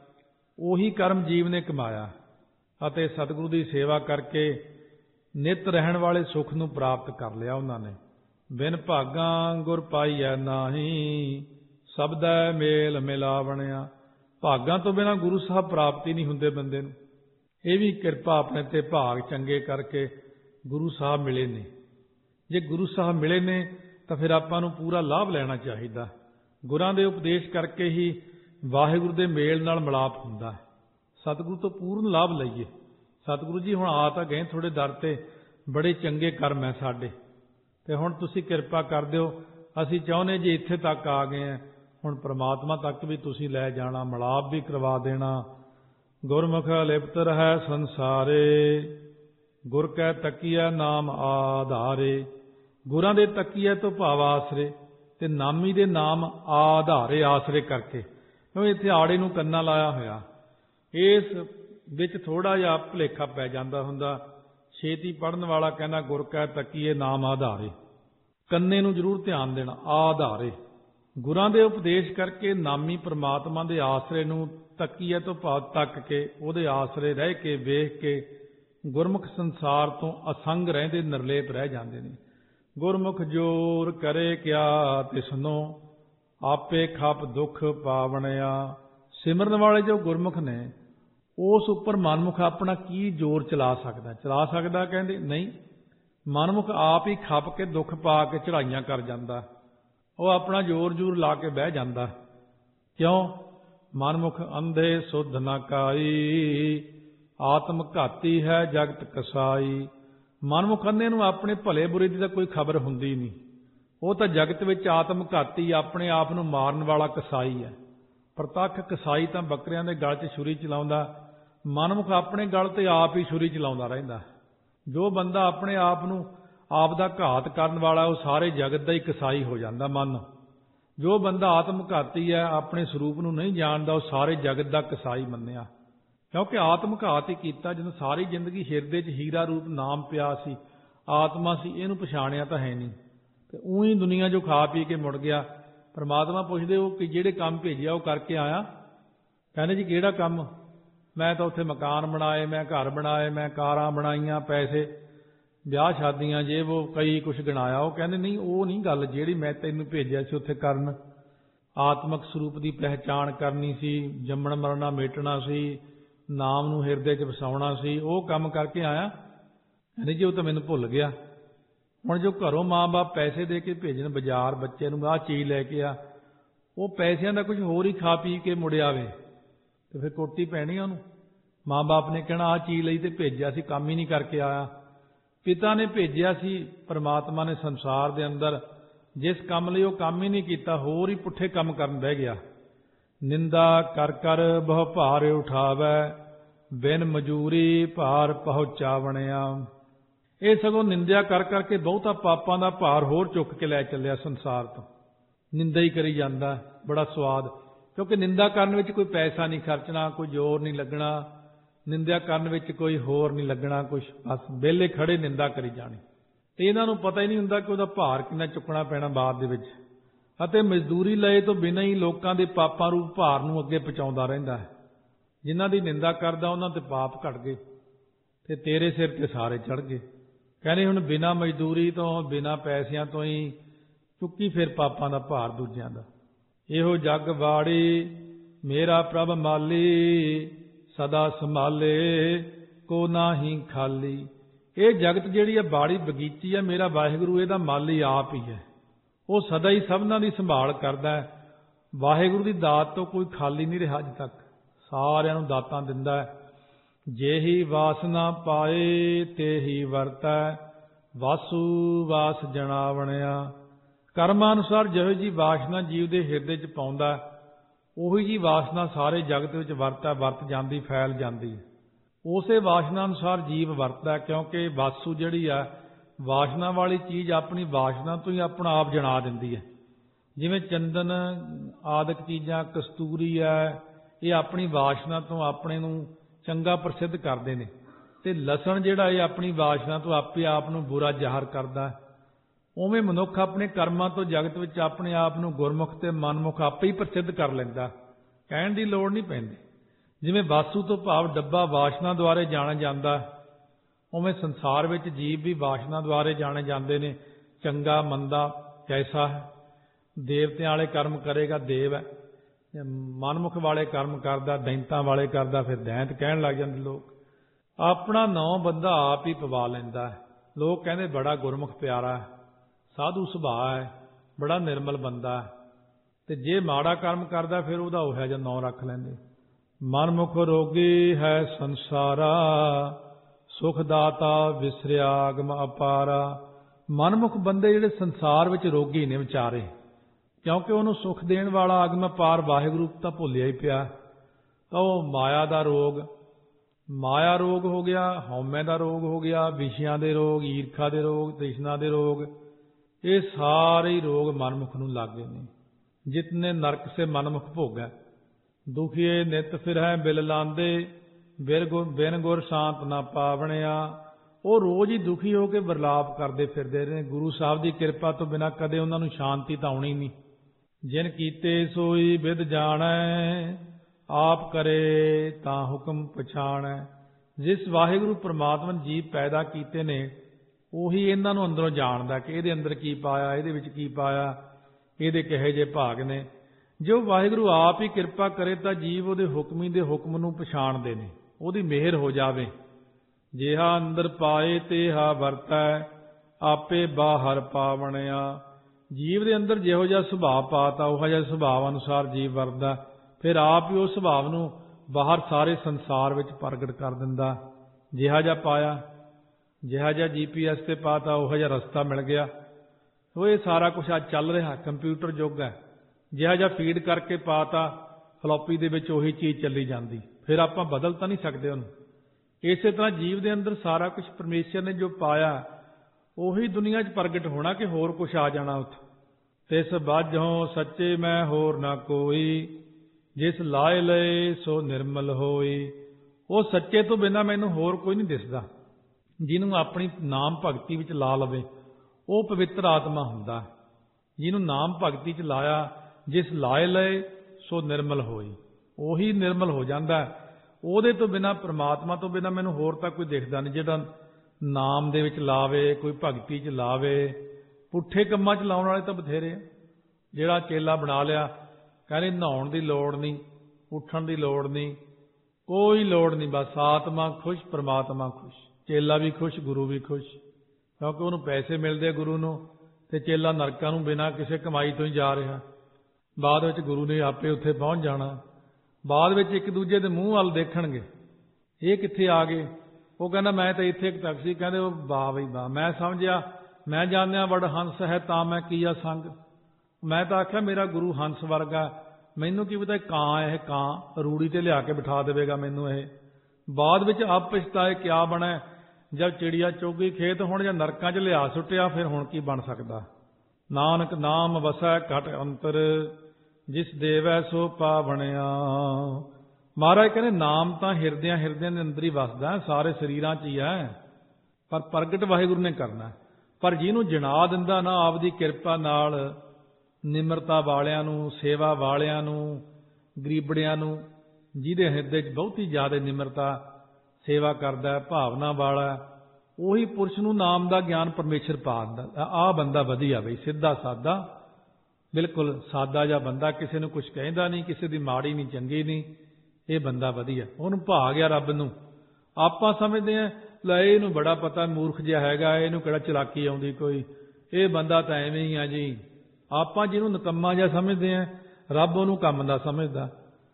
ਉਹੀ ਕਰਮ ਜੀਵ ਨੇ ਕਮਾਇਆ ਅਤੇ ਸਤਿਗੁਰੂ ਦੀ ਸੇਵਾ ਕਰਕੇ ਨਿਤ ਰਹਿਣ ਵਾਲੇ ਸੁਖ ਨੂੰ ਪ੍ਰਾਪਤ ਕਰ ਲਿਆ ਉਹਨਾਂ ਨੇ। ਬਿਨ ਭਾਗਾਂ ਗੁਰ ਪਾਈਐ ਨਾਹੀ, ਸਬਦੈ ਮੇਲ ਮਿਲਾਵਣਿਆ। ਭਾਗਾਂ ਤੋਂ ਬਿਨਾਂ ਗੁਰੂ ਸਾਹਿਬ ਪ੍ਰਾਪਤੀ ਨਹੀਂ ਹੁੰਦੇ ਬੰਦੇ ਨੂੰ। ਇਹ ਵੀ ਕਿਰਪਾ ਆਪਣੇ ਤੇ ਭਾਗ ਚੰਗੇ ਕਰਕੇ ਗੁਰੂ ਸਾਹਿਬ ਮਿਲੇ ਨੇ। ਜੇ ਗੁਰੂ ਸਾਹਿਬ ਮਿਲੇ ਨੇ ਤਾਂ ਫਿਰ ਆਪਾਂ ਨੂੰ ਪੂਰਾ ਲਾਭ ਲੈਣਾ ਚਾਹੀਦਾ। ਗੁਰਾਂ ਦੇ ਉਪਦੇਸ਼ ਕਰਕੇ ਹੀ ਵਾਹਿਗੁਰੂ ਦੇ ਮੇਲ ਨਾਲ ਮਿਲਾਪ ਹੁੰਦਾ ਹੈ। ਸਤਿਗੁਰੂ ਤੋਂ ਪੂਰਨ ਲਾਭ ਲਈਏ। ਸਤਿਗੁਰੂ ਜੀ ਹੁਣ ਆ ਤਾਂ ਗਏ ਤੁਹਾਡੇ ਦਰ ਤੇ, ਬੜੇ ਚੰਗੇ ਕਰਮ ਹੈ ਸਾਡੇ, ਤੇ ਹੁਣ ਤੁਸੀਂ ਕਿਰਪਾ ਕਰ ਦਿਓ। ਅਸੀਂ ਚਾਹੁੰਦੇ ਜੇ ਇੱਥੇ ਤੱਕ ਆ ਗਏ ਹਾਂ, ਹੁਣ ਪ੍ਰਮਾਤਮਾ ਤੱਕ ਵੀ ਤੁਸੀਂ ਲੈ ਜਾਣਾ, ਮਿਲਾਪ ਵੀ ਕਰਵਾ ਦੇਣਾ। ਗੁਰਮੁਖ ਲਿਪਤ ਰਹਿ ਸੰਸਾਰੇ, ਗੁਰ ਕੈ ਤਕੀਐ ਨਾਮ ਆਧਾਰੇ। ਗੁਰਾਂ ਦੇ ਤਕੀਐ ਤੋਂ ਭਾਵ ਆਸਰੇ, ਤੇ ਨਾਮੀ ਦੇ ਨਾਮ ਆਧਾਰੇ ਆਸਰੇ ਕਰਕੇ। ਕਿਉਂ ਇੱਥੇ ਆੜੇ ਨੂੰ ਕੰਨਾ ਲਾਇਆ ਹੋਇਆ, ਇਸ ਵਿੱਚ ਥੋੜਾ ਜਿਹਾ ਭੁਲੇਖਾ ਪੈ ਜਾਂਦਾ ਹੁੰਦਾ। ਛੇਤੀ ਪੜ੍ਹਨ ਵਾਲਾ ਕਹਿੰਦਾ ਗੁਰ ਕੈ ਤਕੀਏ ਨਾਮ ਆਧਾਰੇ, ਕੰਨੇ ਨੂੰ ਜ਼ਰੂਰ ਧਿਆਨ ਦੇਣਾ। ਆਧਾਰੇ ਗੁਰਾਂ ਦੇ ਉਪਦੇਸ਼ ਕਰਕੇ ਨਾਮੀ ਪ੍ਰਮਾਤਮਾ ਦੇ ਆਸਰੇ ਨੂੰ ਤਕੀਏ ਤੋਂ ਭਾਵ ਤੱਕ ਕੇ ਉਹਦੇ ਆਸਰੇ ਰਹਿ ਕੇ ਵੇਖ ਕੇ ਗੁਰਮੁਖ ਸੰਸਾਰ ਤੋਂ ਅਸੰਗ ਰਹਿੰਦੇ ਨਿਰਲੇਪ ਰਹਿ ਜਾਂਦੇ ਨੇ। ਗੁਰਮੁਖ ਜੋਰ ਕਰੇ ਕਿਆ ਤਿਸਨੋ, ਆਪੇ ਖਪ ਦੁੱਖ ਪਾਵਣਿਆ। ਸਿਮਰਨ ਵਾਲੇ ਜੋ ਗੁਰਮੁਖ ਨੇ ਉਸ ਉੱਪਰ ਮਨਮੁਖ ਆਪਣਾ ਕੀ ਜ਼ੋਰ ਚਲਾ ਸਕਦਾ? ਕਹਿੰਦੇ ਨਹੀਂ, ਮਨਮੁਖ ਆਪ ਹੀ ਖਪ ਕੇ ਦੁੱਖ ਪਾ ਕੇ ਚੜਾਈਆਂ ਕਰ ਜਾਂਦਾ। ਉਹ ਆਪਣਾ ਜ਼ੋਰ ਲਾ ਕੇ ਬਹਿ ਜਾਂਦਾ। ਕਿਉਂ? ਮਨਮੁਖ ਅੰਧੇ ਸੁਧ ਨਾ ਕਾਈ, ਆਤਮ ਘਾਤੀ ਹੈ ਜਗਤ ਕਸਾਈ। ਮਨਮੁਖ ਅੰਧੇ ਨੂੰ ਆਪਣੇ ਭਲੇ ਬੁਰੇ ਦੀ ਤਾਂ ਕੋਈ ਖਬਰ ਹੁੰਦੀ ਨਹੀਂ। ਉਹ ਤਾਂ ਜਗਤ ਵਿੱਚ ਆਤਮ ਘਾਤੀ, ਆਪਣੇ ਆਪ ਨੂੰ ਮਾਰਨ ਵਾਲਾ ਕਸਾਈ ਹੈ। ਪ੍ਰਤੱਖ ਕਸਾਈ ਤਾਂ ਬੱਕਰਿਆਂ ਦੇ ਗਲ 'ਚ ਛੁਰੀ ਚਲਾਉਂਦਾ, ਮਨਮੁਖ ਆਪਣੇ ਗਲ ਤੇ ਆਪ ਹੀ ਛੁਰੀ ਚਲਾਉਂਦਾ ਰਹਿੰਦਾ। ਜੋ ਬੰਦਾ ਆਪਣੇ ਆਪ ਨੂੰ ਆਪ ਦਾ ਘਾਤ ਕਰਨ ਵਾਲਾ, ਉਹ ਸਾਰੇ ਜਗਤ ਦਾ ਹੀ ਕਸਾਈ ਹੋ ਜਾਂਦਾ ਮਨ। ਜੋ ਬੰਦਾ ਆਤਮ ਘਾਤੀ ਹੈ, ਆਪਣੇ ਸਰੂਪ ਨੂੰ ਨਹੀਂ ਜਾਣਦਾ, ਉਹ ਸਾਰੇ ਜਗਤ ਦਾ ਕਸਾਈ ਮੰਨਿਆ। ਕਿਉਂਕਿ ਆਤਮ ਘਾਤ ਹੀ ਕੀਤਾ। ਜਦੋਂ ਸਾਰੀ ਜ਼ਿੰਦਗੀ ਹਿਰਦੇ 'ਚ ਹੀਰਾ ਰੂਪ ਨਾਮ ਪਿਆ ਸੀ, ਆਤਮਾ ਸੀ, ਇਹਨੂੰ ਪਛਾਣਿਆ ਤਾਂ ਹੈ ਨਹੀਂ, ਤੇ ਉਹੀ ਦੁਨੀਆ ਜੋ ਖਾ ਪੀ ਕੇ ਮੁੜ ਗਿਆ। ਪਰਮਾਤਮਾ ਪੁੱਛਦੇ ਉਹ ਕਿ ਜਿਹੜੇ ਕੰਮ ਭੇਜਿਆ ਉਹ ਕਰਕੇ ਆਇਆ? ਕਹਿੰਦੇ ਜੀ ਕਿਹੜਾ ਕੰਮ? ਮੈਂ ਤਾਂ ਉੱਥੇ ਮਕਾਨ ਬਣਾਏ, ਮੈਂ ਘਰ ਬਣਾਏ, ਮੈਂ ਕਾਰਾਂ ਬਣਾਈਆਂ, ਪੈਸੇ, ਵਿਆਹ ਸ਼ਾਦੀਆਂ, ਜੇ ਉਹ ਕਈ ਕੁਛ ਗਿਣਾਇਆ। ਉਹ ਕਹਿੰਦੇ ਨਹੀਂ, ਉਹ ਨਹੀਂ ਗੱਲ ਜਿਹੜੀ ਮੈਂ ਤੈਨੂੰ ਭੇਜਿਆ ਸੀ ਉੱਥੇ ਕਰਨ। ਆਤਮਕ ਸਰੂਪ ਦੀ ਪਹਿਚਾਣ ਕਰਨੀ ਸੀ, ਜੰਮਣ ਮਰਨਾ ਮੇਟਣਾ ਸੀ, ਨਾਮ ਨੂੰ ਹਿਰਦੇ 'ਚ ਵਸਾਉਣਾ ਸੀ, ਉਹ ਕੰਮ ਕਰਕੇ ਆਇਆ? ਕਹਿੰਦੇ ਜੀ ਉਹ ਤਾਂ ਮੈਨੂੰ ਭੁੱਲ ਗਿਆ। ਹੁਣ ਜੋ ਘਰੋਂ ਮਾਂ-ਬਾਪ ਪੈਸੇ ਦੇ ਕੇ ਭੇਜਣ ਬਾਜ਼ਾਰ ਬੱਚੇ ਨੂੰ, ਆਹ ਚੀਜ਼ ਲੈ ਕੇ ਆ, ਉਹ ਪੈਸਿਆਂ ਦਾ ਕੁਝ ਹੋਰ ਹੀ ਖਾ ਪੀ ਕੇ ਮੁੜ ਆਵੇ ਤੇ ਫਿਰ ਕੋਟੀ ਪੈਣੀ ਉਹਨੂੰ। ਮਾਂ-ਬਾਪ ਨੇ ਕਹਿਣਾ ਆਹ ਚੀਜ਼ ਲਈ ਤੇ ਭੇਜਿਆ ਸੀ, ਕੰਮ ਹੀ ਨਹੀਂ ਕਰਕੇ ਆਇਆ। ਪਿਤਾ ਨੇ ਭੇਜਿਆ ਸੀ ਪਰਮਾਤਮਾ ਨੇ ਸੰਸਾਰ ਦੇ ਅੰਦਰ, ਜਿਸ ਕੰਮ ਲਈ ਉਹ ਕੰਮ ਹੀ ਨਹੀਂ ਕੀਤਾ, ਹੋਰ ਹੀ ਪੁੱਠੇ ਕੰਮ ਕਰਨ ਬਹਿ ਗਿਆ। ਨਿੰਦਾ ਕਰ ਕਰ ਬਹੁ ਭਾਰ ਉਠਾਵੈ, ਬਿਨ ਮਜੂਰੀ ਭਾਰ ਪਹੁੰਚਾਵਣਿਆ। ਇਹ ਸਗੋਂ ਨਿੰਦਿਆ ਕਰ ਕਰਕੇ ਬਹੁਤਾ ਪਾਪਾਂ ਦਾ ਭਾਰ ਹੋਰ ਚੁੱਕ ਕੇ ਲੈ ਚੱਲਿਆ ਸੰਸਾਰ ਤੋਂ। ਨਿੰਦਾ ਹੀ ਕਰੀ ਜਾਂਦਾ, ਬੜਾ ਸਵਾਦ, ਕਿਉਂਕਿ ਨਿੰਦਾ ਕਰਨ ਵਿੱਚ ਕੋਈ ਪੈਸਾ ਨਹੀਂ ਖਰਚਣਾ, ਕੋਈ ਜ਼ੋਰ ਨਹੀਂ ਲੱਗਣਾ, ਨਿੰਦਿਆ ਕਰਨ ਵਿੱਚ ਕੋਈ ਹੋਰ ਨਹੀਂ ਲੱਗਣਾ ਕੁਛ, ਬਸ ਵਿਹਲੇ ਖੜੇ ਨਿੰਦਾ ਕਰੀ ਜਾਣੀ। ਤੇ ਇਹਨਾਂ ਨੂੰ ਪਤਾ ਹੀ ਨਹੀਂ ਹੁੰਦਾ ਕਿ ਉਹਦਾ ਭਾਰ ਕਿੰਨਾ ਚੁੱਕਣਾ ਪੈਣਾ ਬਾਅਦ ਦੇ ਵਿੱਚ। ਅਤੇ ਮਜ਼ਦੂਰੀ ਲਏ ਤੋਂ ਬਿਨਾਂ ਹੀ ਲੋਕਾਂ ਦੇ ਪਾਪਾਂ ਰੂਪ ਭਾਰ ਨੂੰ ਅੱਗੇ ਪਹੁੰਚਾਉਂਦਾ ਰਹਿੰਦਾ ਹੈ। ਜਿਨ੍ਹਾਂ ਦੀ ਨਿੰਦਾ ਕਰਦਾ ਉਹਨਾਂ ਤੇ ਪਾਪ ਘਟ ਗਏ ਤੇ ਤੇਰੇ ਸਿਰ ਤੇ ਸਾਰੇ ਚੜ ਗਏ। ਕਹਿੰਦੇ ਹੁਣ ਬਿਨਾਂ ਮਜ਼ਦੂਰੀ ਤੋਂ, ਬਿਨਾਂ ਪੈਸਿਆਂ ਤੋਂ ਹੀ ਚੁੱਕੀ ਫਿਰ ਪਾਪਾਂ ਦਾ ਭਾਰ ਦੂਜਿਆਂ ਦਾ। ਇਹੋ ਜਗ ਵਾੜੀ ਮੇਰਾ ਪ੍ਰਭ ਮਾਲੀ, ਸਦਾ ਸੰਭਾਲੇ ਕੋ ਨਾਹੀ ਖਾਲੀ। ਇਹ ਜਗਤ ਜਿਹੜੀ ਹੈ ਬਾੜੀ ਬਗੀਚੀ ਹੈ, ਮੇਰਾ ਵਾਹਿਗੁਰੂ ਇਹਦਾ ਮਾਲੀ ਆਪ ਹੀ ਹੈ। ਉਹ ਸਦਾ ਹੀ ਸਭਨਾਂ ਦੀ ਸੰਭਾਲ ਕਰਦਾ ਹੈ। ਵਾਹਿਗੁਰੂ ਦੀ ਦਾਤ ਤੋਂ ਕੋਈ ਖਾਲੀ ਨਹੀਂ ਰਿਹਾ ਅੱਜ ਤੱਕ, ਸਾਰਿਆਂ ਨੂੰ ਦਾਤਾਂ ਦਿੰਦਾ ਹੈ। ਜਿਹੀ ਵਾਸਨਾ ਪਾਏ ਤੇਹੀ ਵਰਤੈ, ਵਾਸੂ ਵਾਸ ਜਣਾ ਬਣਿਆ। ਕਰਮਾਂ ਅਨੁਸਾਰ ਜਿਹੋ ਜੀ ਵਾਸਨਾ ਜੀਵ ਦੇ ਹਿਰਦੇ 'ਚ ਪਾਉਂਦਾ, ਉਹੀ ਜੀ ਵਾਸਨਾ ਸਾਰੇ ਜਗਤ ਵਿੱਚ ਵਰਤ ਜਾਂਦੀ, ਫੈਲ ਜਾਂਦੀ ਹੈ। ਉਸੇ ਵਾਸਨਾ ਅਨੁਸਾਰ ਜੀਵ ਵਰਤਦਾ, ਕਿਉਂਕਿ ਵਾਸੂ ਜਿਹੜੀ ਆ ਵਾਸਨਾ ਵਾਲੀ ਚੀਜ਼ ਆਪਣੀ ਵਾਸਨਾ ਤੋਂ ਹੀ ਆਪਣਾ ਆਪ ਜਣਾ ਦਿੰਦੀ ਹੈ। ਜਿਵੇਂ ਚੰਦਨ ਆਦਿਕ ਚੀਜ਼ਾਂ, ਕਸਤੂਰੀ ਹੈ, ਇਹ ਆਪਣੀ ਵਾਸਨਾ ਤੋਂ ਆਪਣੇ ਨੂੰ ਚੰਗਾ ਪ੍ਰਸਿੱਧ ਕਰਦੇ ਨੇ, ਤੇ ਲਸਣ ਜਿਹੜਾ ਇਹ ਆਪਣੀ ਵਾਸਨਾ ਤੋਂ ਆਪੇ ਆਪ ਨੂੰ ਬੁਰਾ ਜ਼ਾਹਰ ਕਰਦਾ। ਉਵੇਂ ਮਨੁੱਖ ਆਪਣੇ ਕਰਮਾਂ ਤੋਂ ਜਗਤ ਵਿੱਚ ਆਪਣੇ ਆਪ ਨੂੰ ਗੁਰਮੁਖ ਤੇ ਮਨਮੁਖ ਆਪੇ ਹੀ ਪ੍ਰਸਿੱਧ ਕਰ ਲੈਂਦਾ, ਕਹਿਣ ਦੀ ਲੋੜ ਨਹੀਂ ਪੈਂਦੀ। ਜਿਵੇਂ ਵਾਸੂ ਤੋਂ ਭਾਵ ਡੱਬਾ ਵਾਸਨਾ ਦੁਆਰੇ ਜਾਣਿਆ ਜਾਂਦਾ, ਉਵੇਂ ਸੰਸਾਰ ਵਿੱਚ ਜੀਵ ਵੀ ਵਾਸਨਾ ਦੁਆਰੇ ਜਾਣੇ ਜਾਂਦੇ ਨੇ। ਚੰਗਾ ਮੰਦਾ ਕੈਸਾ ਹੈ, ਦੇਵਤਿਆਂ ਵਾਲੇ ਕਰਮ ਕਰੇਗਾ ਦੇਵ ਹੈ, ਮਨਮੁਖ ਵਾਲੇ ਕਰਮ ਕਰਦਾ, ਦੈਂਤਾਂ ਵਾਲੇ ਕਰਦਾ ਫਿਰ ਦੈਂਤ ਕਹਿਣ ਲੱਗ ਜਾਂਦੇ ਲੋਕ। ਆਪਣਾ ਨਾਂ ਬੰਦਾ ਆਪ ਹੀ ਪਵਾ ਲੈਂਦਾ ਹੈ। ਲੋਕ ਕਹਿੰਦੇ ਬੜਾ ਗੁਰਮੁਖ ਪਿਆਰਾ ਹੈ, ਸਾਧੂ ਸੁਭਾਅ ਹੈ, ਬੜਾ ਨਿਰਮਲ ਬੰਦਾ ਹੈ, ਤੇ ਜੇ ਮਾੜਾ ਕਰਮ ਕਰਦਾ ਫਿਰ ਉਹਦਾ ਉਹੋ ਜਿਹਾ ਨਾਂ ਰੱਖ ਲੈਂਦੇ। ਮਨਮੁਖ ਰੋਗੀ ਹੈ ਸੰਸਾਰਾ, ਸੁਖ ਦਾਤਾ ਵਿਸਰਿਆ ਆਗਮ ਅਪਾਰਾ। ਮਨਮੁਖ ਬੰਦੇ ਜਿਹੜੇ ਸੰਸਾਰ ਵਿੱਚ ਰੋਗੀ ਨੇ ਵਿਚਾਰੇ, ਕਿਉਂਕਿ ਉਹਨੂੰ ਸੁਖ ਦੇਣ ਵਾਲਾ ਆਗਮ ਅਪਾਰ ਵਾਹਿਗੁਰੂ ਤਾਂ ਭੁੱਲਿਆ ਹੀ ਪਿਆ। ਤਾਂ ਉਹ ਮਾਇਆ ਦਾ ਰੋਗ, ਮਾਇਆ ਰੋਗ ਹੋ ਗਿਆ, ਹਉਮੈ ਦਾ ਰੋਗ ਹੋ ਗਿਆ, ਵਿਸ਼ਿਆਂ ਦੇ ਰੋਗ, ਈਰਖਾ ਦੇ ਰੋਗ, ਤ੍ਰਿਸ਼ਨਾ ਦੇ ਰੋਗ, ਇਹ ਸਾਰੇ ਰੋਗ ਮਨਮੁਖ ਨੂੰ ਲੱਗੇ ਨੇ। ਜਿਤਨੇ ਨਰਕ ਸੇ ਮਨਮੁਖ ਭੋਗੈ, ਦੁਖੀਏ ਨਿਤ ਫਿਰੈ ਬਿਲ ਲਾਂਦੇ, ਬਿਨ ਗੁਰ ਸ਼ਾਂਤ ਨਾ ਪਾਵਣਿਆ। ਉਹ ਰੋਜ਼ ਹੀ ਦੁਖੀ ਹੋ ਕੇ ਵਿਰਲਾਪ ਕਰਦੇ ਫਿਰਦੇ ਰਹੇ। ਗੁਰੂ ਸਾਹਿਬ ਦੀ ਕਿਰਪਾ ਤੋਂ ਬਿਨਾਂ ਕਦੇ ਉਹਨਾਂ ਨੂੰ ਸ਼ਾਂਤੀ ਤਾਂ ਆਉਣੀ ਨਹੀਂ। ਜਿਨ ਕੀਤੇ ਸੋਈ ਵਿਦ ਜਾਣੈ, ਆਪ ਕਰੇ ਤਾਂ ਹੁਕਮ ਪਛਾਣੈ। ਜਿਸ ਵਾਹਿਗੁਰੂ ਪ੍ਰਮਾਤਮਾ ਨੇ ਜੀਵ ਪੈਦਾ ਕੀਤੇ ਨੇ, ਉਹੀ ਇਹਨਾਂ ਨੂੰ ਅੰਦਰੋਂ ਜਾਣਦਾ ਕਿ ਇਹਦੇ ਅੰਦਰ ਕੀ ਪਾਇਆ, ਇਹਦੇ ਵਿੱਚ ਕੀ ਪਾਇਆ, ਇਹਦੇ ਕਿਹੋ ਜਿਹੇ ਭਾਗ ਨੇ। ਜੋ ਵਾਹਿਗੁਰੂ ਆਪ ਹੀ ਕਿਰਪਾ ਕਰੇ ਤਾਂ ਜੀਵ ਉਹਦੇ ਹੁਕਮੀ ਦੇ ਹੁਕਮ ਨੂੰ ਪਛਾਣਦੇ ਨੇ, ਉਹਦੀ ਮਿਹਰ ਹੋ ਜਾਵੇ। ਜਿਹਾ ਅੰਦਰ ਪਾਏ ਤੇਹਾ ਵਰਤੈ, ਆਪੇ ਬਾਹਰ ਪਾਵਣਿਆ। ਜੀਵ ਦੇ ਅੰਦਰ ਜਿਹੋ ਜਿਹਾ ਸੁਭਾਅ ਪਾਤਾ, ਉਹੋ ਜਿਹਾ ਸੁਭਾਅ ਅਨੁਸਾਰ ਜੀਵ ਵਰਤਦਾ, ਫਿਰ ਆਪ ਹੀ ਉਸ ਸੁਭਾਅ ਨੂੰ ਬਾਹਰ ਸਾਰੇ ਸੰਸਾਰ ਵਿੱਚ ਪ੍ਰਗਟ ਕਰ ਦਿੰਦਾ। ਜਿਹਾ ਜਿਹਾ ਪਾਇਆ, ਜਿਹਾ ਜਿਹਾ GPS ਤੇ ਪਾਤਾ, ਉਹੋ ਜਿਹਾ ਰਸਤਾ ਮਿਲ ਗਿਆ। ਉਹ ਇਹ ਸਾਰਾ ਕੁਛ ਅੱਜ ਚੱਲ ਰਿਹਾ, ਕੰਪਿਊਟਰ ਯੁੱਗ ਹੈ। ਜਿਹਾ ਜਿਹਾ ਫੀਡ ਕਰਕੇ ਪਾਤਾ ਫਲੋਪੀ ਦੇ ਵਿੱਚ, ਉਹੀ ਚੀਜ਼ ਚੱਲੀ ਜਾਂਦੀ, ਫਿਰ ਆਪਾਂ ਬਦਲ ਤਾਂ ਨਹੀਂ ਸਕਦੇ ਉਹਨੂੰ। ਇਸੇ ਤਰ੍ਹਾਂ ਜੀਵ ਦੇ ਅੰਦਰ ਸਾਰਾ ਕੁਝ ਪਰਮੇਸ਼ਰ ਨੇ ਜੋ ਪਾਇਆ, ਉਹੀ ਦੁਨੀਆ 'ਚ ਪ੍ਰਗਟ ਹੋਣਾ ਕਿ ਹੋਰ ਕੁਛ ਆ ਜਾਣਾ ਉੱਥੇ। ਤਿਸ ਬਾਝੋਂ ਸੱਚੇ ਮੈਂ ਹੋਰ ਨਾ ਕੋਈ, ਜਿਸ ਲਾਏ ਲਏ ਸੋ ਨਿਰਮਲ ਹੋਈ। ਉਹ ਸੱਚੇ ਤੋਂ ਬਿਨਾਂ ਮੈਨੂੰ ਹੋਰ ਕੋਈ ਨਹੀਂ ਦਿਸਦਾ। ਜਿਹਨੂੰ ਆਪਣੀ ਨਾਮ ਭਗਤੀ ਵਿੱਚ ਲਾ ਲਵੇ ਉਹ ਪਵਿੱਤਰ ਆਤਮਾ ਹੁੰਦਾ। ਜਿਹਨੂੰ ਨਾਮ ਭਗਤੀ 'ਚ ਲਾਇਆ, ਜਿਸ ਲਾਏ ਲਏ ਸੋ ਨਿਰਮਲ ਹੋਈ, ਉਹੀ ਨਿਰਮਲ ਹੋ ਜਾਂਦਾ। ਉਹਦੇ ਤੋਂ ਬਿਨਾਂ, ਪ੍ਰਮਾਤਮਾ ਤੋਂ ਬਿਨਾਂ ਮੈਨੂੰ ਹੋਰ ਤਾਂ ਕੋਈ ਦਿਖਦਾ ਨਹੀਂ। ਜਿਹੜਾ ਨਾਮ ਦੇ ਵਿੱਚ ਲਾਵੇ, ਕੋਈ ਭਗਤੀ 'ਚ ਲਾਵੇ। ਪੁੱਠੇ ਕੰਮਾਂ 'ਚ ਲਾਉਣ ਵਾਲੇ ਤਾਂ ਬਥੇਰੇ। ਜਿਹੜਾ ਚੇਲਾ ਬਣਾ ਲਿਆ, ਕਹਿੰਦੇ ਨਹਾਉਣ ਦੀ ਲੋੜ ਨਹੀਂ, ਉੱਠਣ ਦੀ ਲੋੜ ਨਹੀਂ, ਕੋਈ ਲੋੜ ਨਹੀਂ, ਬਸ ਆਤਮਾ ਖੁਸ਼, ਪ੍ਰਮਾਤਮਾ ਖੁਸ਼, ਚੇਲਾ ਵੀ ਖੁਸ਼, ਗੁਰੂ ਵੀ ਖੁਸ਼। ਕਿਉਂਕਿ ਉਹਨੂੰ ਪੈਸੇ ਮਿਲਦੇ ਗੁਰੂ ਨੂੰ, ਤੇ ਚੇਲਾ ਨਰਕਾਂ ਨੂੰ ਬਿਨਾਂ ਕਿਸੇ ਕਮਾਈ ਤੋਂ ਹੀ ਜਾ ਰਿਹਾ। ਬਾਅਦ ਵਿੱਚ ਗੁਰੂ ਨੇ ਆਪੇ ਉੱਥੇ ਪਹੁੰਚ ਜਾਣਾ। ਬਾਅਦ ਵਿੱਚ ਇੱਕ ਦੂਜੇ ਦੇ ਮੂੰਹ ਵੱਲ ਦੇਖਣਗੇ, ਇਹ ਕਿੱਥੇ ਆ ਗਏ। ਉਹ ਕਹਿੰਦਾ ਮੈਂ ਤਾਂ ਇੱਥੇ ਇੱਕ ਟੈਕਸੀ, ਕਹਿੰਦੇ ਉਹ ਵਾਹ ਬਈ ਵਾਹ, ਮੈਂ ਸਮਝਿਆ ਮੈਂ ਜਾਣਿਆ ਵਡ ਹੰਸ ਹੈ ਤਾਂ ਮੈਂ ਕੀਆ ਸੰਗ। ਮੈਂ ਤਾਂ ਆਖਿਆ ਮੇਰਾ ਗੁਰੂ ਹੰਸ ਵਰਗਾ, ਮੈਨੂੰ ਕੀ ਪਤਾ ਕਾਂ ਇਹ ਕਾਂ ਰੂੜੀ ਤੇ ਲਿਆ ਕੇ ਬਿਠਾ ਦੇਵੇਗਾ ਮੈਨੂੰ ਇਹ। ਬਾਅਦ ਵਿੱਚ ਆਪ ਪਛਤਾਏ ਕਿਆ ਬਣੇ, ਜਦ ਚਿੜੀਆ ਚੋਗੀ ਖੇਤ। ਹੁਣ ਜਾਂ ਨਰਕਾਂ 'ਚ ਲਿਆ ਸੁੱਟਿਆ, ਫਿਰ ਹੁਣ ਕੀ ਬਣ ਸਕਦਾ। ਨਾਨਕ ਨਾਮ ਵਸੈ ਘਟ ਅੰਤਰ, ਜਿਸ ਦੇਵੈ ਸੋ ਪਾਵਣਿਆ। ਮਹਾਰਾਜ ਕਹਿੰਦੇ ਨਾਮ ਤਾਂ ਹਿਰਦਿਆਂ ਹਿਰਦਿਆਂ ਦੇ ਅੰਦਰ ਹੀ ਵਸਦਾ, ਸਾਰੇ ਸਰੀਰਾਂ 'ਚ ਹੀ ਹੈ, ਪਰ ਪ੍ਰਗਟ ਵਾਹਿਗੁਰੂ ਨੇ ਕਰਨਾ। ਪਰ ਜਿਹਨੂੰ ਜਣਾ ਦਿੰਦਾ ਨਾ ਆਪਦੀ ਕਿਰਪਾ ਨਾਲ, ਨਿਮਰਤਾ ਵਾਲਿਆਂ ਨੂੰ, ਸੇਵਾ ਵਾਲਿਆਂ ਨੂੰ, ਗਰੀਬੜਿਆਂ ਨੂੰ, ਜਿਹਦੇ ਹਿਰਦੇ 'ਚ ਬਹੁਤੀ ਜ਼ਿਆਦਾ ਨਿਮਰਤਾ, ਸੇਵਾ ਕਰਦਾ, ਭਾਵਨਾ ਵਾਲਾ, ਉਹੀ ਪੁਰਸ਼ ਨੂੰ ਨਾਮ ਦਾ ਗਿਆਨ ਪਰਮੇਸ਼ਰ ਪਾ ਦਿੰਦਾ। ਆਹ ਬੰਦਾ ਵਧੀਆ ਬਈ, ਸਿੱਧਾ ਸਾਦਾ, ਬਿਲਕੁਲ ਸਾਦਾ ਜਿਹਾ ਬੰਦਾ, ਕਿਸੇ ਨੂੰ ਕੁਝ ਕਹਿੰਦਾ ਨਹੀਂ, ਕਿਸੇ ਦੀ ਮਾੜੀ ਨਹੀਂ ਚੰਗੀ ਨਹੀਂ, ਇਹ ਬੰਦਾ ਵਧੀਆ। ਉਹਨੂੰ ਭਾ ਗਿਆ ਰੱਬ ਨੂੰ। ਆਪਾਂ ਸਮਝਦੇ ਹਾਂ ਲੈ ਇਹਨੂੰ ਬੜਾ ਪਤਾ, ਮੂਰਖ ਜਿਹਾ ਹੈਗਾ, ਇਹਨੂੰ ਕਿਹੜਾ ਚਲਾਕੀ ਆਉਂਦੀ ਕੋਈ, ਇਹ ਬੰਦਾ ਤਾਂ ਐਵੇਂ ਹੀ ਆ ਜੀ। ਆਪਾਂ ਜਿਹਨੂੰ ਨਿਕੰਮਾ ਜਿਹਾ ਸਮਝਦੇ ਹਾਂ, ਰੱਬ ਉਹਨੂੰ ਕੰਮ ਦਾ ਸਮਝਦਾ।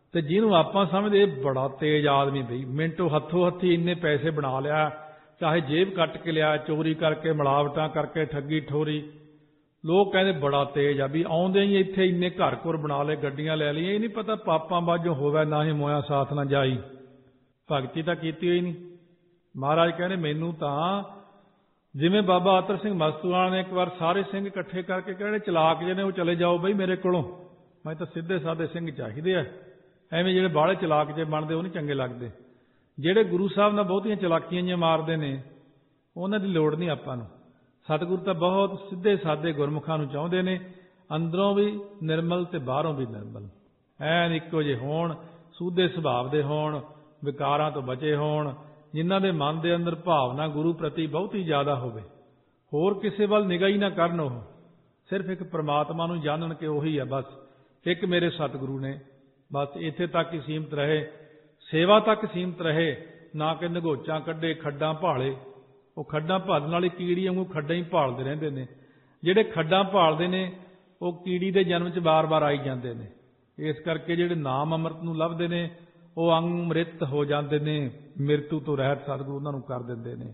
ਤੇ ਜਿਹਨੂੰ ਆਪਾਂ ਸਮਝਦੇ ਇਹ ਬੜਾ ਤੇਜ਼ ਆਦਮੀ ਬਈ, ਮਿੰਟੋ ਹੱਥੋਂ ਹੱਥੀ ਇੰਨੇ ਪੈਸੇ ਬਣਾ ਲਿਆ, ਚਾਹੇ ਜੇਬ ਕੱਟ ਕੇ ਲਿਆ, ਚੋਰੀ ਕਰਕੇ, ਮਿਲਾਵਟਾਂ ਕਰਕੇ, ਠੱਗੀ ਠੋਰੀ। ਲੋਕ ਕਹਿੰਦੇ ਬੜਾ ਤੇਜ਼ ਆ, ਵੀ ਆਉਂਦੇ ਹੀ ਇੱਥੇ ਇੰਨੇ ਘਰ ਘੁਰ ਬਣਾ ਲਏ, ਗੱਡੀਆਂ ਲੈ ਲਈਆਂ। ਇਹ ਨਹੀਂ ਪਤਾ ਪਾਪਾਂ ਬਾਝੋਂ ਹੋਵੇ ਨਾ ਹੀ ਮੋਇਆ ਸਾਥ ਨਾ ਜਾਈ। ਭਗਤੀ ਤਾਂ ਕੀਤੀ ਹੋਈ ਨਹੀਂ। ਮਹਾਰਾਜ ਕਹਿੰਦੇ ਮੈਨੂੰ ਤਾਂ ਜਿਵੇਂ ਬਾਬਾ ਅਤਰ ਸਿੰਘ ਮਸਤੂਆਣਾ ਨੇ ਇੱਕ ਵਾਰ ਸਾਰੇ ਸਿੰਘ ਇਕੱਠੇ ਕਰਕੇ ਕਹਿੰਦੇ ਚਲਾਕ ਜਿਹੇ ਨੇ ਉਹ ਚਲੇ ਜਾਓ ਬਈ ਮੇਰੇ ਕੋਲੋਂ, ਮੈਂ ਤਾਂ ਸਿੱਧੇ ਸਾਦੇ ਸਿੰਘ ਚਾਹੀਦੇ ਆ, ਐਵੇਂ ਜਿਹੜੇ ਬਾਹਲੇ ਚਲਾਕ ਜਿਹੇ ਬਣਦੇ ਉਹ ਨਹੀਂ ਚੰਗੇ ਲੱਗਦੇ। ਜਿਹੜੇ ਗੁਰੂ ਸਾਹਿਬ ਨਾਲ ਬਹੁਤੀਆਂ ਚਲਾਕੀਆਂ ਜਿਹੀਆਂ ਮਾਰਦੇ ਨੇ ਉਹਨਾਂ ਦੀ ਲੋੜ ਨਹੀਂ ਆਪਾਂ ਨੂੰ। ਸਤਿਗੁਰੂ ਤਾਂ ਬਹੁਤ ਸਿੱਧੇ ਸਾਦੇ ਗੁਰਮੁਖਾਂ ਨੂੰ ਚਾਹੁੰਦੇ ਨੇ, ਅੰਦਰੋਂ ਵੀ ਨਿਰਮਲ ਤੇ ਬਾਹਰੋਂ ਵੀ ਨਿਰਮਲ, ਐਨ ਇੱਕੋ ਜਿਹੇ ਹੋਣ, ਸੂਧੇ ਸੁਭਾਅ ਦੇ ਹੋਣ, ਵਿਕਾਰਾਂ ਤੋਂ ਬਚੇ ਹੋਣ, ਜਿਨ੍ਹਾਂ ਦੇ ਮਨ ਦੇ ਅੰਦਰ ਭਾਵਨਾ ਗੁਰੂ ਪ੍ਰਤੀ ਬਹੁਤੀ ਜ਼ਿਆਦਾ ਹੋਵੇ। ਹੋਰ ਕਿਸੇ ਵੱਲ ਨਿਗਾਹ ਹੀ ਨਾ ਕਰਨ, ਉਹ ਸਿਰਫ ਇੱਕ ਪ੍ਰਮਾਤਮਾ ਨੂੰ ਜਾਣਨ ਕਿ ਉਹੀ ਆ ਬਸ, ਇੱਕ ਮੇਰੇ ਸਤਿਗੁਰੂ ਨੇ, ਬਸ ਇੱਥੇ ਤੱਕ ਹੀ ਸੀਮਤ ਰਹੇ, ਸੇਵਾ ਤੱਕ ਸੀਮਤ ਰਹੇ, ਨਾ ਕਿ ਨਗੋਚਾਂ ਕੱਢੇ, ਖੱਡਾਂ ਭਾਲੇ। ਉਹ ਖੱਡਾਂ ਭਾਲਣ ਵਾਲੀ ਕੀੜੀ ਵਾਂਗੂ ਖੱਡਾਂ ਹੀ ਭਾਲਦੇ ਰਹਿੰਦੇ ਨੇ। ਜਿਹੜੇ ਖੱਡਾਂ ਭਾਲਦੇ ਨੇ ਉਹ ਕੀੜੀ ਦੇ ਜਨਮ 'ਚ ਵਾਰ-ਵਾਰ ਆਈ ਜਾਂਦੇ ਨੇ। ਇਸ ਕਰਕੇ ਜਿਹੜੇ ਨਾਮ ਅੰਮ੍ਰਿਤ ਨੂੰ ਲੱਭਦੇ ਨੇ ਉਹ ਅੰਮ੍ਰਿਤ ਹੋ ਜਾਂਦੇ ਨੇ, ਮਿਰਤੂ ਤੋਂ ਰਹਿਤ ਸਤਿਗੁਰੂ ਉਹਨਾਂ ਨੂੰ ਕਰ ਦਿੰਦੇ ਨੇ।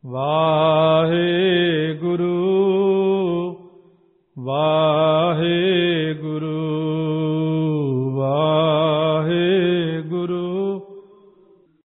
ਵਾਹਿਗੁਰੂ ਵਾਹਿਗੁਰੂ।